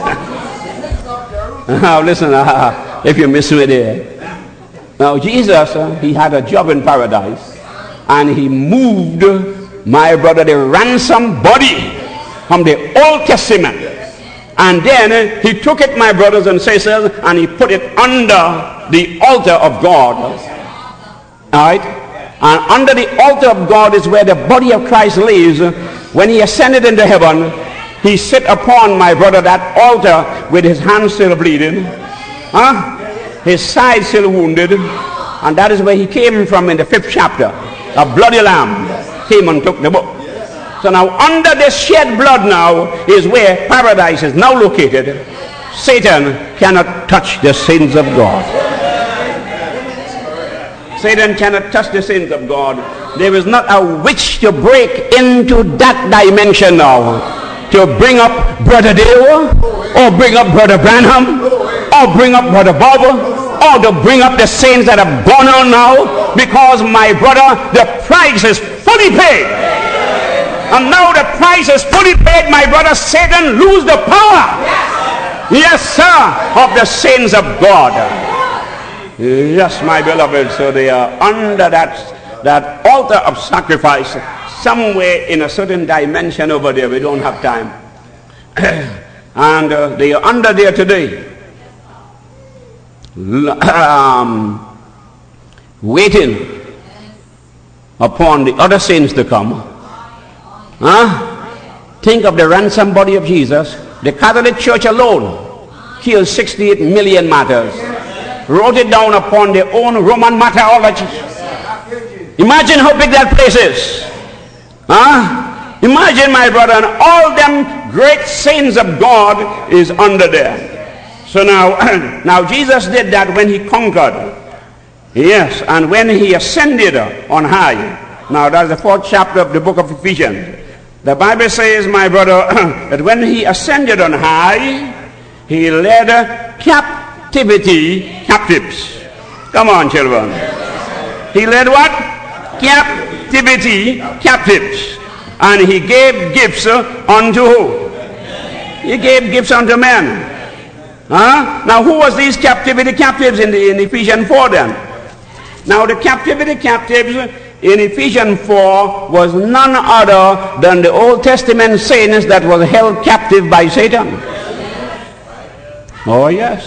Now listen, uh, if you miss me there. Now Jesus, uh, he had a job in paradise, and he moved, my brother, the ransom body from the Old Testament, and then uh, he took it, my brothers and sisters, and he put it under the altar of God. All right, and under the altar of God is where the body of Christ lives. When he ascended into heaven, he sit upon, my brother, that altar with his hands still bleeding, huh? His side still wounded, and that is where he came from in the fifth chapter. A bloody lamb came and took the book. So now under this shed blood now is where paradise is now located. Satan cannot touch the sins of God. Satan cannot touch the sins of God. There is not a witch to break into that dimension now, to bring up Brother Dale, or bring up Brother Branham, or bring up Brother Bob, or to bring up the saints that have gone on now, because, my brother, the price is fully paid. And now the price is fully paid, my brother. Satan lose the power, yes sir, of the saints of God. Yes, my beloved. So they are under that that altar of sacrifice, somewhere in a certain dimension over there. We don't have time. And uh, they are under there today, um, waiting upon the other saints to come. Huh? Think of the ransom body of Jesus. The Catholic Church alone killed sixty-eight million martyrs, wrote it down upon their own Roman martyrology. Imagine how big that place is. Huh? Imagine, my brother, and all them great saints of God is under there. So now, now Jesus did that when he conquered. Yes, and when he ascended on high. Now that's the fourth chapter of the book of Ephesians. The Bible says, my brother, that when he ascended on high, he led captivity captives. Come on, children. He led what? Captivity captives. And he gave gifts unto who? He gave gifts unto men. Huh? Now who was these captivity captives in, the, in Ephesians four then? Now the captivity captives in Ephesians four was none other than the Old Testament saints that was held captive by Satan. Oh, yes.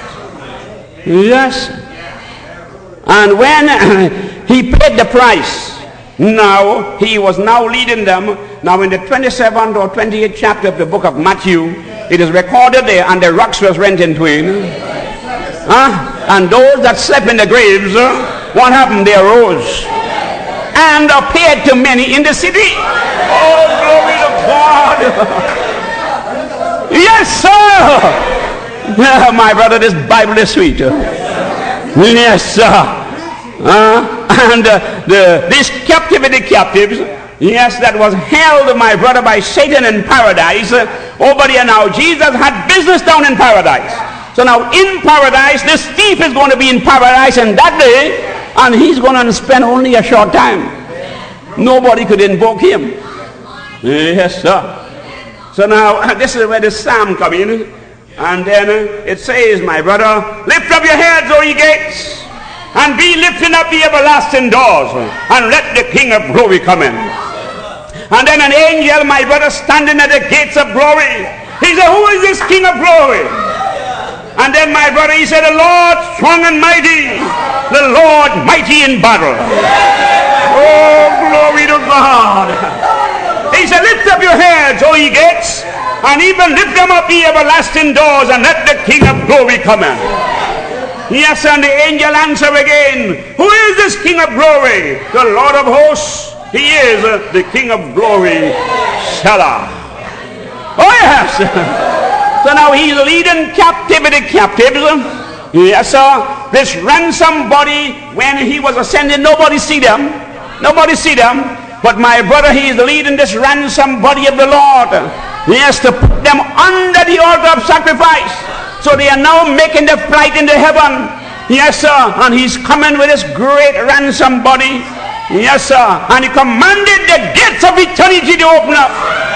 Yes. And when he paid the price, now he was now leading them. Now in the twenty-seventh or twenty-eighth chapter of the book of Matthew, it is recorded there, and the rocks was rent in twain. Huh? And those that slept in the graves, what happened? They arose and appeared to many in the city. Oh, glory to God. Yes, sir. Yeah, my brother, this Bible is sweet. Yes, sir. Uh, and uh, the, these captivity captives, yes, that was held, my brother, by Satan in paradise. Uh, over there now, Jesus had business down in paradise. So now in paradise, this thief is going to be in paradise in that day, and he's going to spend only a short time. Nobody could invoke him. Yes, sir. So now, this is where the psalm comes in. And then it says, my brother, lift up your heads, O ye gates, and be lifted up the everlasting doors, and let the King of glory come in. And then an angel, my brother, standing at the gates of glory, he said, who is this King of glory? And then my brother, he said, the Lord strong and mighty, the Lord mighty in battle. Oh, glory to God. He said, lift up your heads, O ye gates, and even lift them up the everlasting doors, and let the King of glory come in. Yes, and the angel answered again, who is this King of glory? The Lord of hosts. He is the King of glory. Selah. Oh yes. So now he's leading captivity captives. Yes, sir. This ransom body, when he was ascending, nobody see them. Nobody see them. But my brother, he is leading this ransom body of the Lord. Yes, to put them under the altar of sacrifice. So they are now making the flight into heaven. Yes, sir. And he's coming with his great ransom body. Yes, sir. And he commanded the gates of eternity to open up.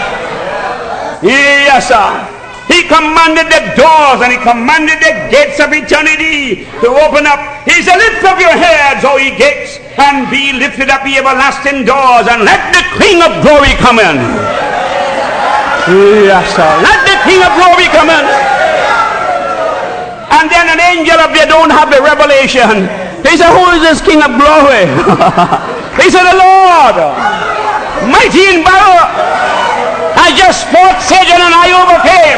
Yes, sir. He commanded the doors, and he commanded the gates of eternity to open up. He said, lift up your heads, O ye gates, and be lifted up the everlasting doors, and let the King of glory come in. Yes, sir. Let the King of glory come in. And then an angel up there don't have the revelation. He said, who is this King of glory? He said, the Lord, mighty in battle. I just fought Satan and I overcame.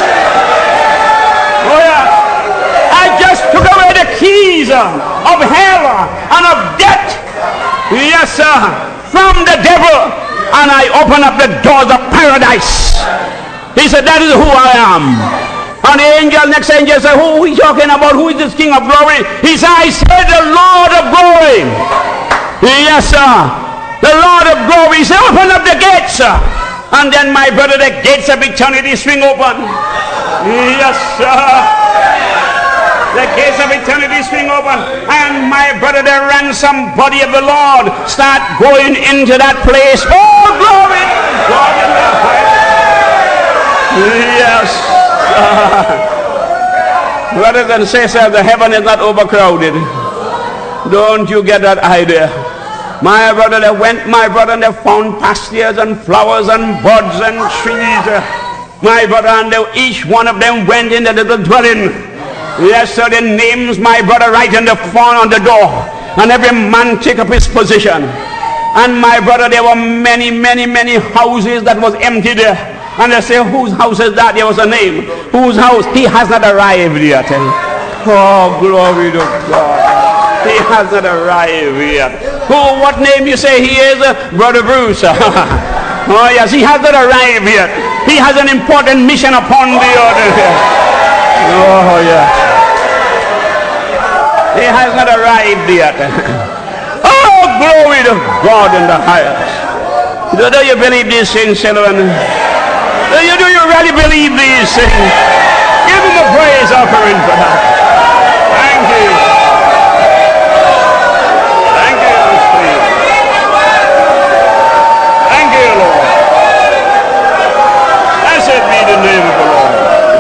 Oh yeah. I just took away the keys of hell and of death. Yes, sir. From the devil. And I open up the doors of paradise. He said, that is who I am. And the angel, next angel said, who are we talking about? Who is this King of glory? He said, I said the Lord of glory. Yes, sir. The Lord of glory. He said, open up the gates, sir. And then, my brother, the gates of eternity swing open. Yes, sir. The gates of eternity swing open. And, my brother, the ransom body of the Lord start going into that place. Oh, glory! God in the highest. Yes. Brothers and sisters, the heaven is not overcrowded. Don't you get that idea? My brother, they went, my brother, and they found pastures and flowers and birds and trees. My brother, and they, each one of them went in the little dwelling. Yes, sir, the names, my brother, right in the front on the door. And every man take up his position. And my brother, there were many, many, many houses that was empty there. And they say, whose house is that? There was a name. Whose house? He has not arrived yet. Oh, glory to God. He has not arrived yet. Who, what name you say he is? Brother Bruce. Oh yes, he has not arrived yet. He has an important mission upon the earth. Oh yeah. He has not arrived yet. Oh, glory to God in the highest. Do, do you believe these things, children? Do you, do you really believe these things? Give him a praise offering for that. Thank you. Blessed be the name of the Lord.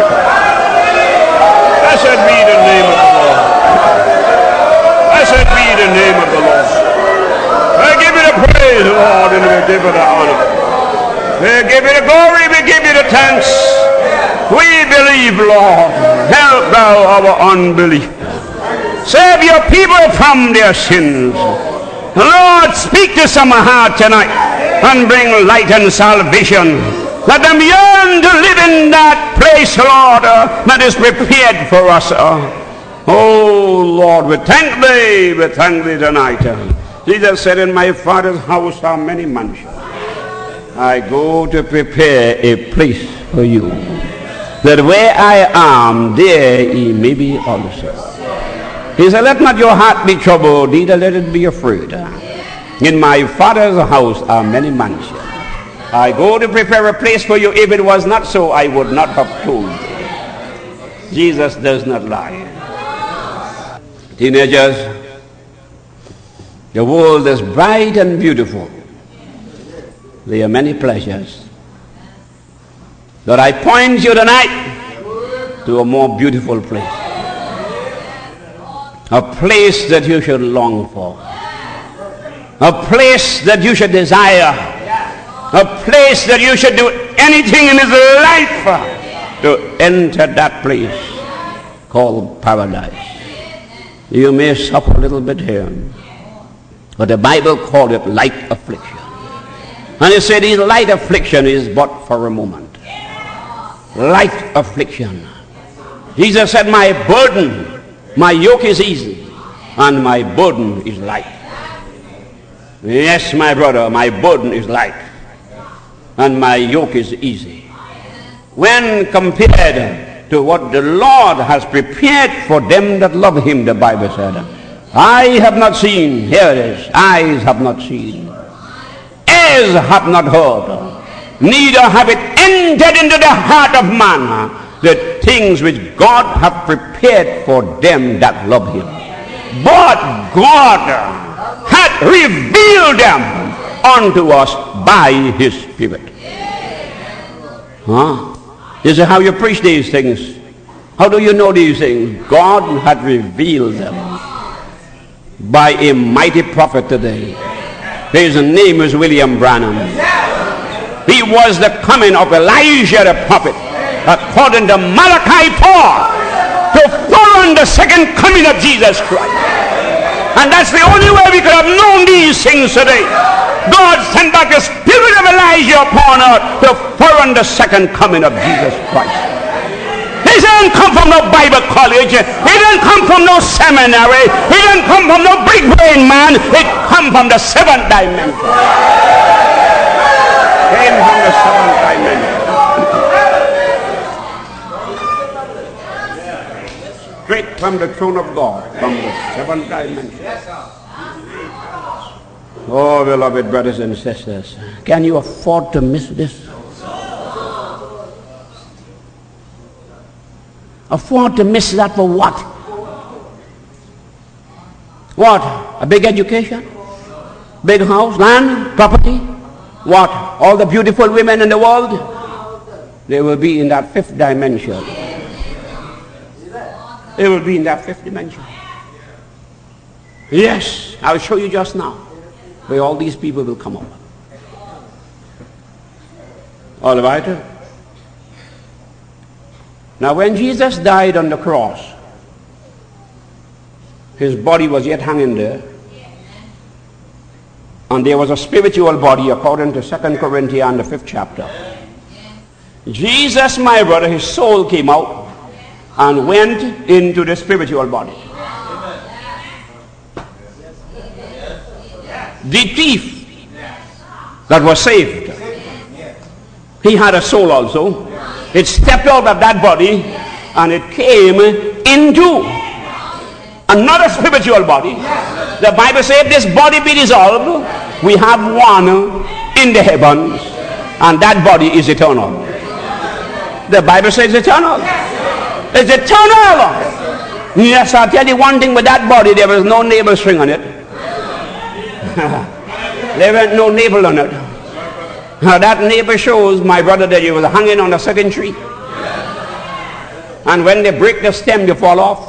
Blessed be the name of the Lord. Blessed be the name of the Lord. We give you the praise, Lord, and we give you the honor. We give you the glory, we give you the thanks. We believe, Lord. Help thou our unbelief. Save your people from their sins. Lord, speak to some heart tonight and bring light and salvation. Let them yearn to live in that place, Lord, uh, that is prepared for us. Uh. Oh, Lord, we thank thee, we thank thee tonight. Jesus said, in my Father's house are many mansions. I go to prepare a place for you, that where I am, there ye may be also. He said, let not your heart be troubled, neither let it be afraid. In my Father's house are many mansions. I go to prepare a place for you. If it was not so, I would not have told you. Jesus does not lie. Teenagers, the world is bright and beautiful. There are many pleasures. But I point you tonight to a more beautiful place. A place that you should long for. A place that you should desire. A place that you should do anything in his life to enter that place called paradise. You may suffer a little bit here, but the Bible called it light affliction. And it said his light affliction is but for a moment. Light affliction. Jesus said, my burden, my yoke is easy, and my burden is light. Yes, my brother, my burden is light, and my yoke is easy. When compared to what the Lord has prepared for them that love him, the Bible said, I have not seen, here it is, eyes have not seen, ears have not heard, neither have it entered into the heart of man, the things which God hath prepared for them that love him. But God hath revealed them unto us by his Spirit. Huh? This is how you preach these things. How do you know these things? God had revealed them by a mighty prophet today. His name is William Branham. He was the coming of Elijah the prophet, according to Malachi four, to follow the second coming of Jesus Christ. And that's the only way we could have known these things today. God sent back the spirit of Elijah upon earth to forerun the second coming of Jesus Christ. He didn't come from no Bible college. He didn't come from no seminary. He didn't come from no big brain man. It come from the seventh dimension. Came from the seventh dimension. Straight from the throne of God, from the seventh dimension. Oh, beloved brothers and sisters, can you afford to miss this? Afford to miss that for what? What? A big education? Big house, land, property? What? All the beautiful women in the world? They will be in that fifth dimension. They will be in that fifth dimension. Yes, I'll show you just now where all these people will come up. All right? Now when Jesus died on the cross, his body was yet hanging there. And there was a spiritual body according to Second Corinthians, the fifth chapter. Jesus, my brother, his soul came out and went into the spiritual body. The thief that was saved, he had a soul also. It stepped out of that body and it came into another spiritual body. The Bible says, if this body be dissolved, we have one in the heavens, and that body is eternal. The Bible says eternal. It's eternal. Yes, I'll tell you one thing, with that body there was no navel string on it. There wasn't no navel on it. Now that navel shows, my brother, that you was hanging on a certain tree. And when they break the stem, you fall off.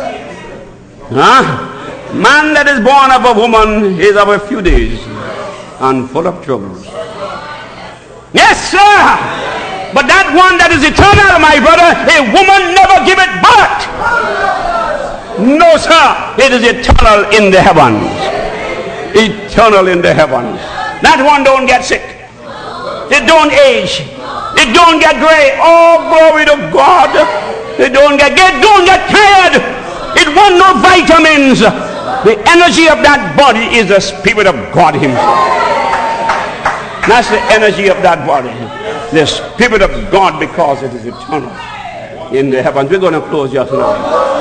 Huh? Man that is born of a woman is of a few days. and full of troubles. Yes, sir. But that one that is eternal, my brother, a woman never give it birth. No, sir. It is eternal in the heavens. Eternal in the heavens. That one don't get sick. It don't age. It don't get gray. Oh, glory to God. It don't get, get don't get tired. It want no vitamins. The energy of that body is the Spirit of God himself. That's the energy of that body. The Spirit of God, because it is eternal in the heavens. We're going to close just now.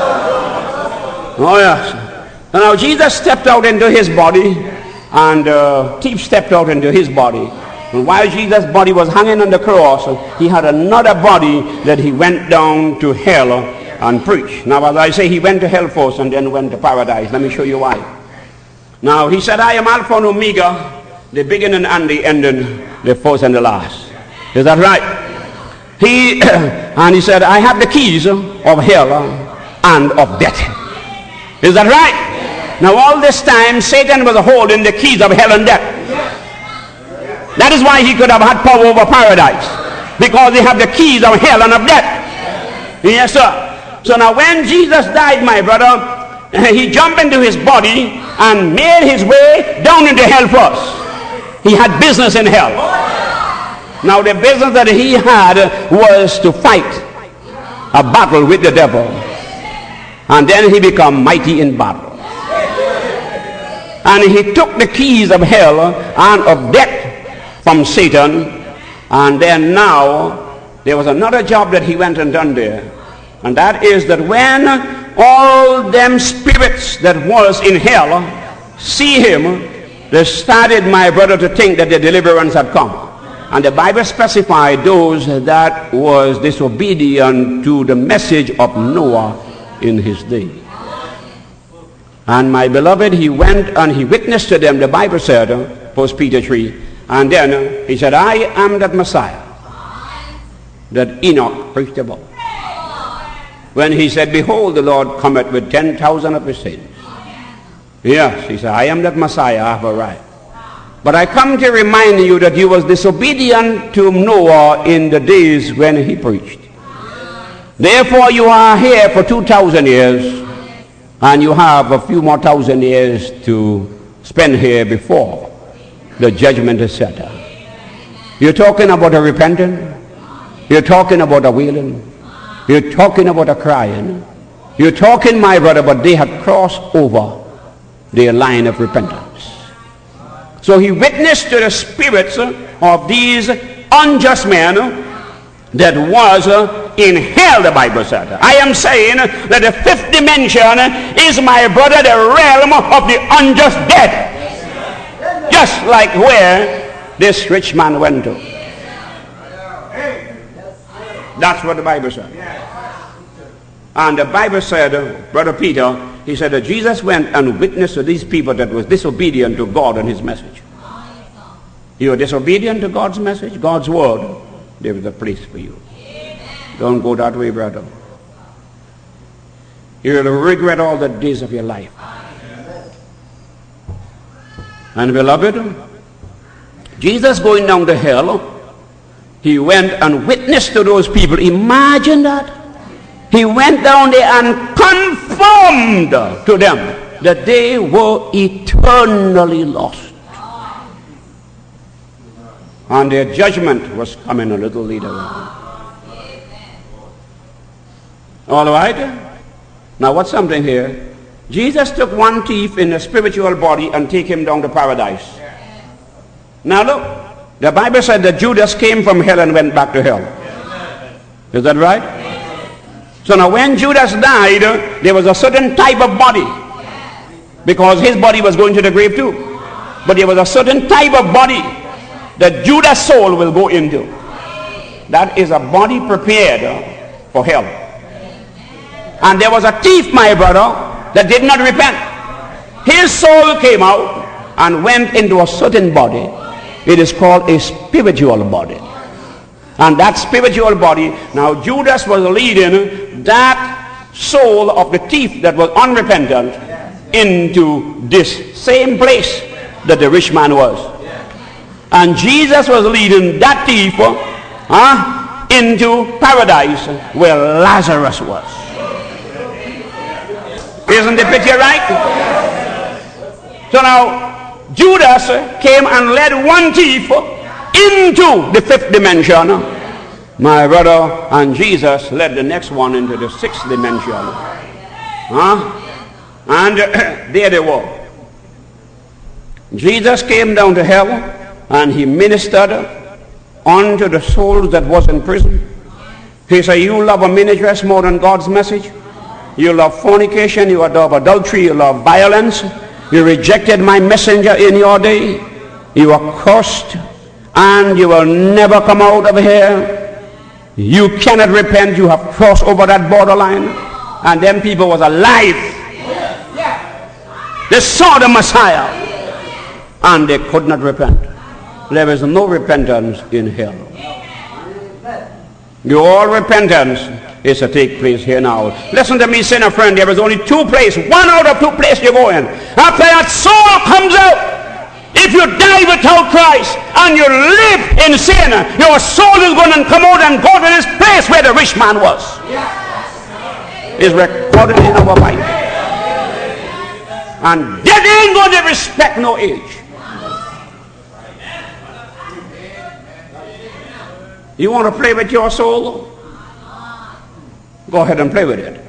Oh yes. And now Jesus stepped out into his body, and uh, thief stepped out into his body. And while Jesus' body was hanging on the cross, he had another body that he went down to hell and preached. Now, as I say, he went to hell first and then went to paradise. Let me show you why. Now, he said, I am Alpha and Omega, the beginning and the ending, the first and the last. Is that right? He and he said, I have the keys of hell and of death. Is that right? Now, all this time, Satan was holding the keys of hell and death. That is why he could have had power over paradise, because he had the keys of hell and of death. Yes, sir. So now when Jesus died, my brother, he jumped into his body and made his way down into hell first. He had business in hell. Now the business that he had was to fight a battle with the devil, and then he became mighty in battle. And he took the keys of hell and of death from Satan, and then now there was another job that he went and done there, and that is that when all them spirits that was in hell see him, they started, my brother, to think that the deliverance had come. And the Bible specified those that was disobedient to the message of Noah in his day. And my beloved, he went and he witnessed to them, the Bible said, First Peter three, and then he said, I am that Messiah that Enoch preached about, when he said, behold, the Lord cometh with ten thousand of his saints. Yes, he said, I am that Messiah, I have arrived. But I come to remind you that you was disobedient to Noah in the days when he preached. Therefore you are here for two thousand years, and you have a few more thousand years to spend here before the judgment is set. You're talking about a repenting. You're talking about a wailing. You're talking about a crying. You're talking, my brother, but they had crossed over their line of repentance. So he witnessed to the spirits of these unjust men that was in hell, the Bible said. I am saying that the fifth dimension is, my brother, the realm of the unjust dead. Just like where this rich man went to. That's what the Bible said. And the Bible said, Brother Peter, he said that Jesus went and witnessed to these people that was disobedient to God and his message. You are disobedient to God's message, God's word, there is a place for you. Don't go that way, brother. You will regret all the days of your life. And beloved, Jesus going down to hell, he went and witnessed to those people. Imagine that. He went down there and confirmed to them that they were eternally lost. And their judgment was coming a little later on. All right? Now what's something here? Jesus took one thief in a spiritual body and take him down to paradise. Now look, the Bible said that Judas came from hell and went back to hell. Is that right? So now when Judas died, there was a certain type of body, because his body was going to the grave too. But there was a certain type of body that Judas' soul will go into. That is a body prepared for hell. And there was a thief, my brother, that did not repent. His soul came out and went into a certain body. It is called a spiritual body. And that spiritual body, now Judas was leading that soul of the thief that was unrepentant into this same place that the rich man was. And Jesus was leading that thief huh, into paradise where Lazarus was. Isn't the picture right? So now Judas came and led one thief into the fifth dimension. My brother and Jesus led the next one into the sixth dimension. Huh? And uh, there they were. Jesus came down to hell and he ministered unto the souls that was in prison. He said, you love a mini dress more than God's message. You love fornication, you love adultery, you love violence. You rejected my messenger in your day. You are cursed and you will never come out of here. You cannot repent. You have crossed over that borderline. And then people was alive. They saw the Messiah and they could not repent. There is no repentance in hell. Your repentance is to take place here now. Listen to me, sinner friend. There is only two places, one out of two places you go in. After that soul comes out, if you die without Christ and you live in sin, your soul is going to come out and go to this place where the rich man was. It's recorded in our Bible. And death ain't going to respect no age. You want to play with your soul? Go ahead and play with it.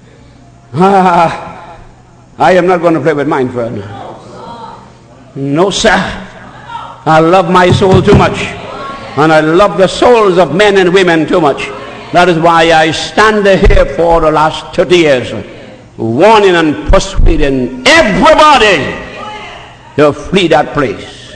Ah, I am not going to play with mine, friend. No, sir. I love my soul too much. And I love the souls of men and women too much. That is why I stand here for the last thirty years, warning and persuading everybody to flee that place.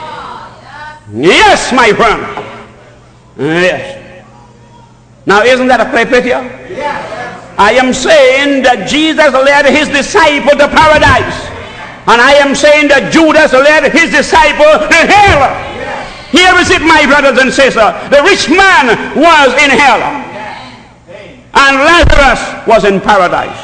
Yes, my friend. Yes. Now, isn't that a clear picture? I am saying that Jesus led his disciple to paradise. And I am saying that Judas led his disciple to hell. Here is it, my brothers and sisters. The rich man was in hell. And Lazarus was in paradise.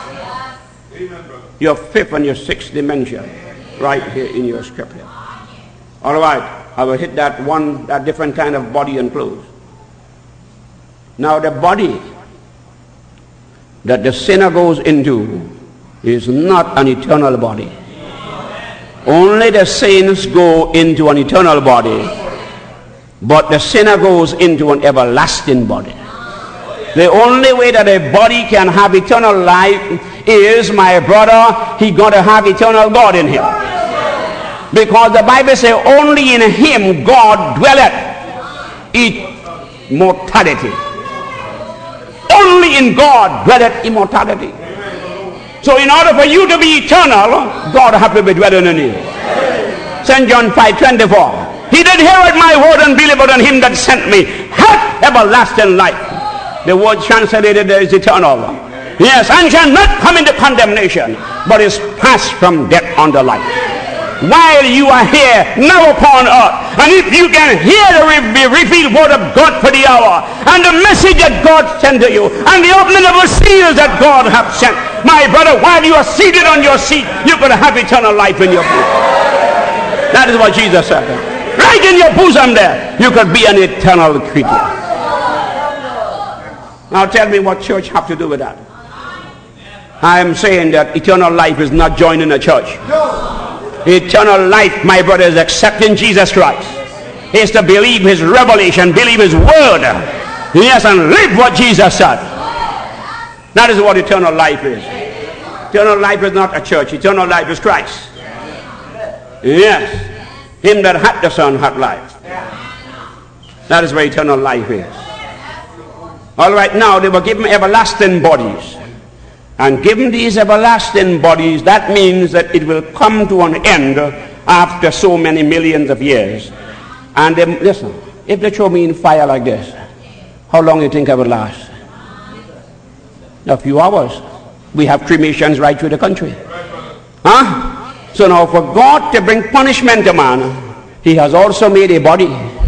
Your fifth and your sixth dimension right here in your scripture. All right. I will hit that one, that different kind of body and clothes. Now the body that the sinner goes into is not an eternal body. Only the saints go into an eternal body, but the sinner goes into an everlasting body. The only way that a body can have eternal life is, my brother, he got to have eternal God in him. Because the Bible says only in him God dwelleth immortality. Only in God dwelleth immortality. So in order for you to be eternal, God have to be dwelling in you. Saint John five twenty-four. He that heareth my word and believeth on him that sent me hath everlasting life. The word translated there is eternal. Yes, and shall not come into condemnation, but is passed from death unto life. While you are here now upon earth, and if you can hear the re- revealed word of God for the hour, and the message that God sent to you, and the opening of the seals that God hath sent, my brother, while you are seated on your seat, you could have eternal life in your bosom. That is what Jesus said. Right in your bosom there, you could be an eternal creature. Now tell me what church have to do with that. I am saying that eternal life is not joining a church. Eternal life, my brother, is accepting Jesus Christ. Is to believe his revelation, believe his word. Yes, and live what Jesus said. That is what eternal life is. Eternal life is not a church. Eternal life is Christ. Yes. Him that hath the Son hath life. That is where eternal life is. All right, now they were given everlasting bodies. And given these everlasting bodies, that means that it will come to an end after so many millions of years. And they, listen, if they throw me in fire like this, how long do you think I would last? A few hours. We have cremations right through the country. Huh? So now for God to bring punishment to man, he has also made a body.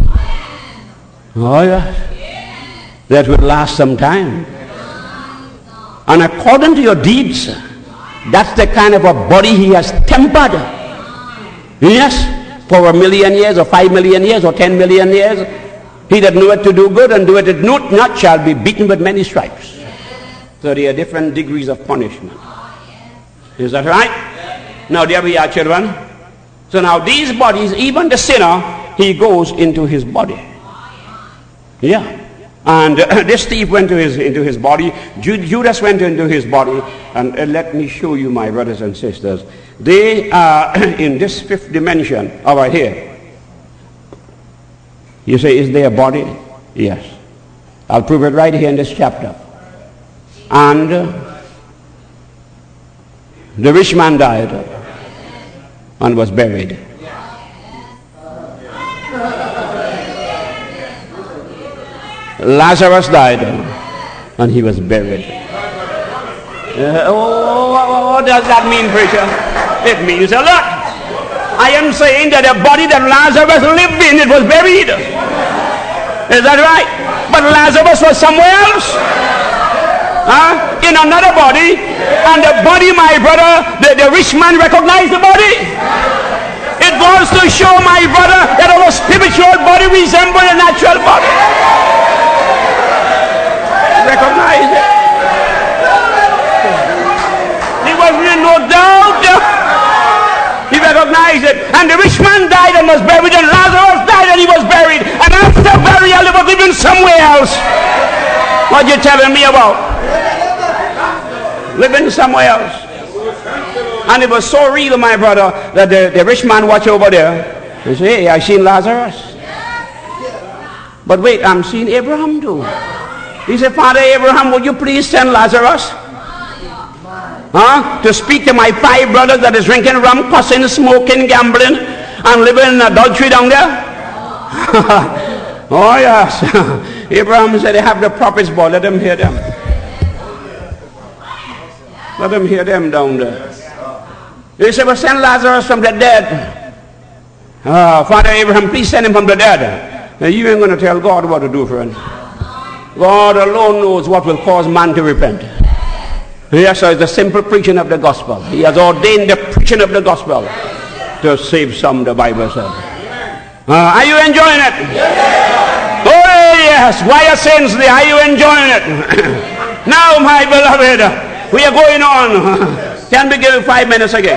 Oh yes. That will last some time. And according to your deeds, that's the kind of a body he has tempered. Yes, for a million years or five million years or ten million years. He that knoweth to do good and doeth it not shall be beaten with many stripes. So there are different degrees of punishment. Is that right? Now there we are, children. So now these bodies, even the sinner, he goes into his body. Yeah. And uh, this thief went to his, into his body. Judas went into his body. And uh, let me show you, my brothers and sisters. They are in this fifth dimension over here. You say, is there a body? Yes. I'll prove it right here in this chapter. And uh, the rich man died and was buried. Lazarus died and he was buried. Uh, oh, what does that mean, preacher? It means a lot. I am saying that the body that Lazarus lived in, it was buried. Is that right? But Lazarus was somewhere else. Huh? In another body. And the body, my brother, the, the rich man recognized the body. It goes to show, my brother, that our spiritual body resembles a natural body. Recognize it. There was no doubt. He recognized it. And the rich man died and was buried, and Lazarus died and he was buried. And after burial, he was living somewhere else. What you telling me about? Living somewhere else. And it was so real, my brother, that the, the rich man watched over there. He said, hey, I seen Lazarus. But wait, I'm seeing Abraham too. He said, Father Abraham, would you please send Lazarus? Huh? To speak to my five brothers that is drinking rum, cussing, smoking, gambling, and living in adultery down there? Oh yes. Abraham said, they have the prophets, boy, let them hear them. Let them hear them down there. He said, well, send Lazarus from the dead. Uh, Father Abraham, please send him from the dead. Now you ain't going to tell God what to do, friend. God alone knows what will cause man to repent. Yes, so it's the simple preaching of the gospel. He has ordained the preaching of the gospel to save some, the Bible says. Uh, are you enjoying it? Yes. Oh yes, why are saints there? Are you enjoying it? Now, my beloved, we are going on. Can we give five minutes again?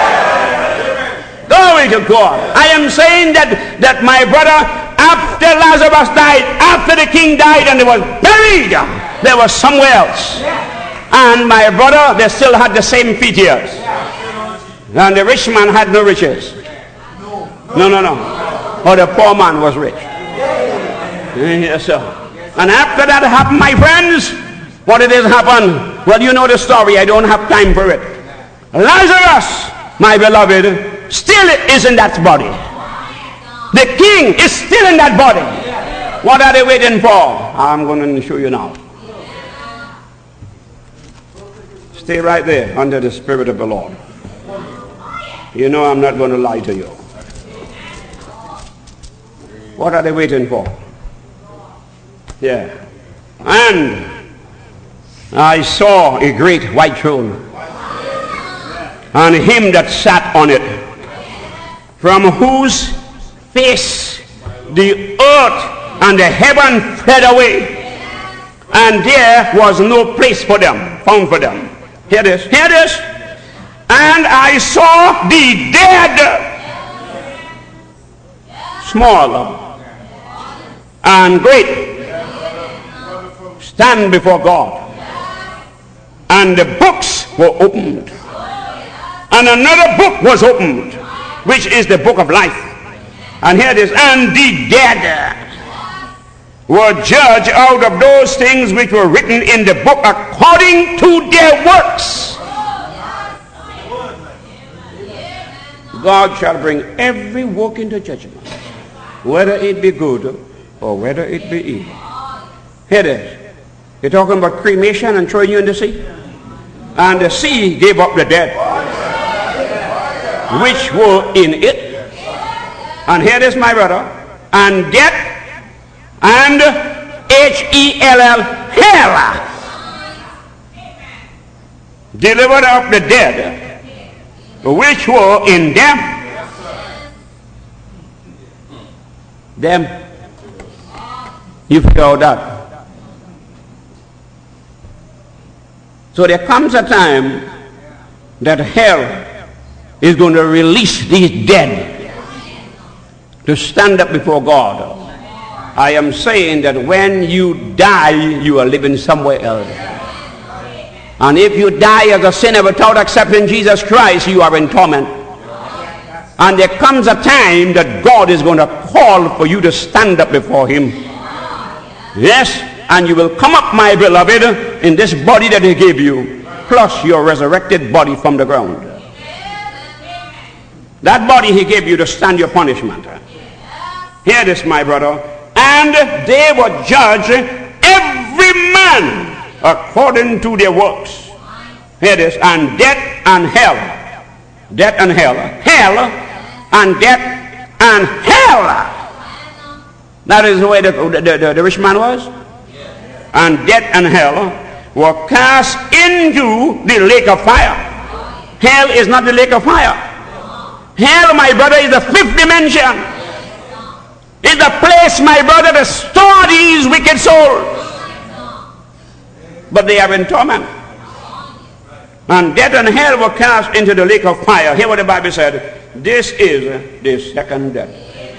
Glory to God. I am saying that, that my brother, after Lazarus died, after the king died and he was buried, they were somewhere else. And my brother, they still had the same features. And the rich man had no riches. No, no, no. Or the poor man was rich. Yes, sir. And after that happened, my friends, what did it happen? Well, you know the story. I don't have time for it. Lazarus, my beloved, still is in that body. The king is still in that body. What are they waiting for? I'm going to show you now. Stay right there under the Spirit of the Lord. You know I'm not going to lie to you. What are they waiting for? Yeah. And I saw a great white throne, and him that sat on it, from whose face the earth and the heaven fled away, and there was no place for them, found for them. Hear this, hear this. And I saw the dead, small and great, stand before God, and the books were opened, and another book was opened, which is the book of life. And here it is, and the dead were judged out of those things which were written in the book according to their works. God shall bring every work into judgment, whether it be good or whether it be evil. Here it is. You're talking about cremation and throwing you in the sea? And the sea gave up the dead which were in it. And here it is, my brother. And death and H E L L, hell, delivered up the dead which were in them. Them. You figure out that. So there comes a time that hell is going to release these dead to stand up before God. I am saying that when you die, you are living somewhere else. And if you die as a sinner without accepting Jesus Christ, you are in torment. And there comes a time that God is going to call for you to stand up before him. Yes, and you will come up, my beloved, in this body that he gave you, plus your resurrected body from the ground. That body he gave you to stand your punishment. Hear this, my brother. And they will judge every man according to their works. Hear this. And death and hell. Death and hell. Hell and death and hell. That is the way the, the, the, the rich man was. And death and hell were cast into the lake of fire. Hell is not the lake of fire. Hell, my brother, is the fifth dimension. It's the place, my brother, to store these wicked souls. But they are in torment. And death and hell were cast into the lake of fire. Hear what the Bible said. This is the second death.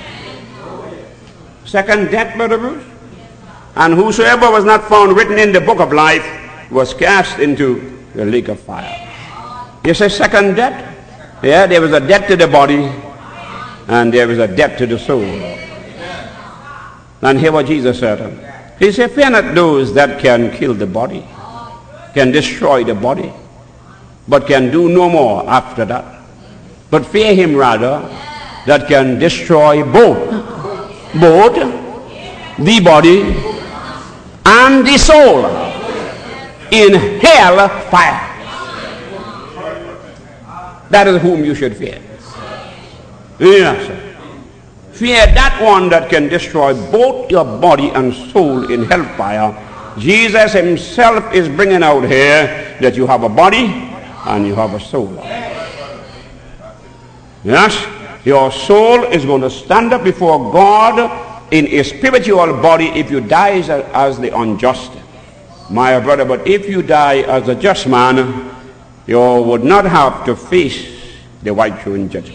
Second death, Brother Bruce. And whosoever was not found written in the book of life was cast into the lake of fire. You say second death? Yeah, there was a death to the body and there was a death to the soul. And hear what Jesus said. He said, fear not those that can kill the body, can destroy the body, but can do no more after that. But fear him rather that can destroy both, both the body and the soul in hell fire. That is whom you should fear. Yes. Fear that one that can destroy both your body and soul in hellfire. Jesus himself is bringing out here that you have a body and you have a soul. Yes, your soul is going to stand up before God in a spiritual body if you die as, as the unjust, my brother. But if you die as a just man, you would not have to face the white throne judgment.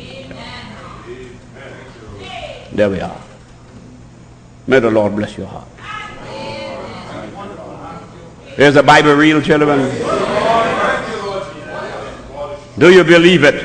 There we are. May the Lord bless your heart. Is the Bible real, children? Do you believe it?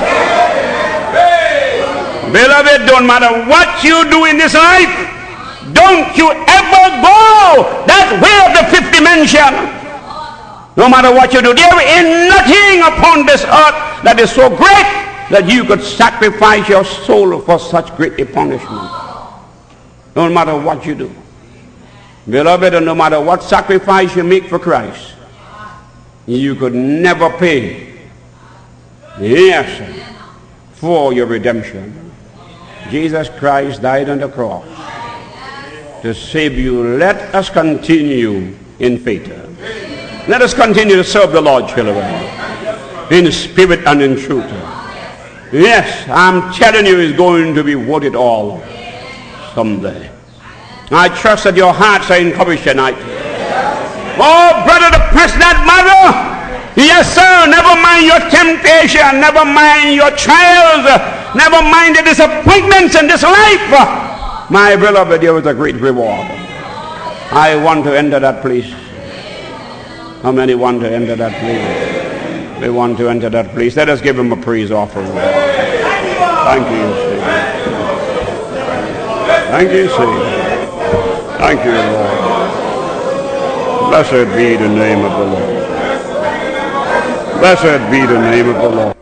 Beloved, don't matter what you do in this life, don't you ever go that way of the fifth dimension. No matter what you do, there is nothing upon this earth that is so great that you could sacrifice your soul for such great a punishment. No matter what you do. Beloved, and no matter what sacrifice you make for Christ, you could never pay, yes, for your redemption. Jesus Christ died on the cross to save you. Let us continue in faith. Let us continue to serve the Lord, children, in spirit and in truth. Yes, I'm telling you, it's going to be worth it all someday. I trust that your hearts are encouraged tonight. Oh, brother, to press that matter. Yes, sir. Never mind your temptation. Never mind your trials. Never mind the disappointments in this life. My beloved, there is a great reward. I want to enter that place. How many want to enter that place? We want to enter that place. Let us give him a praise offering. Thank you, Savior. Thank you, Savior. Thank you, Lord. Blessed be the name of the Lord. Blessed be the name of the Lord.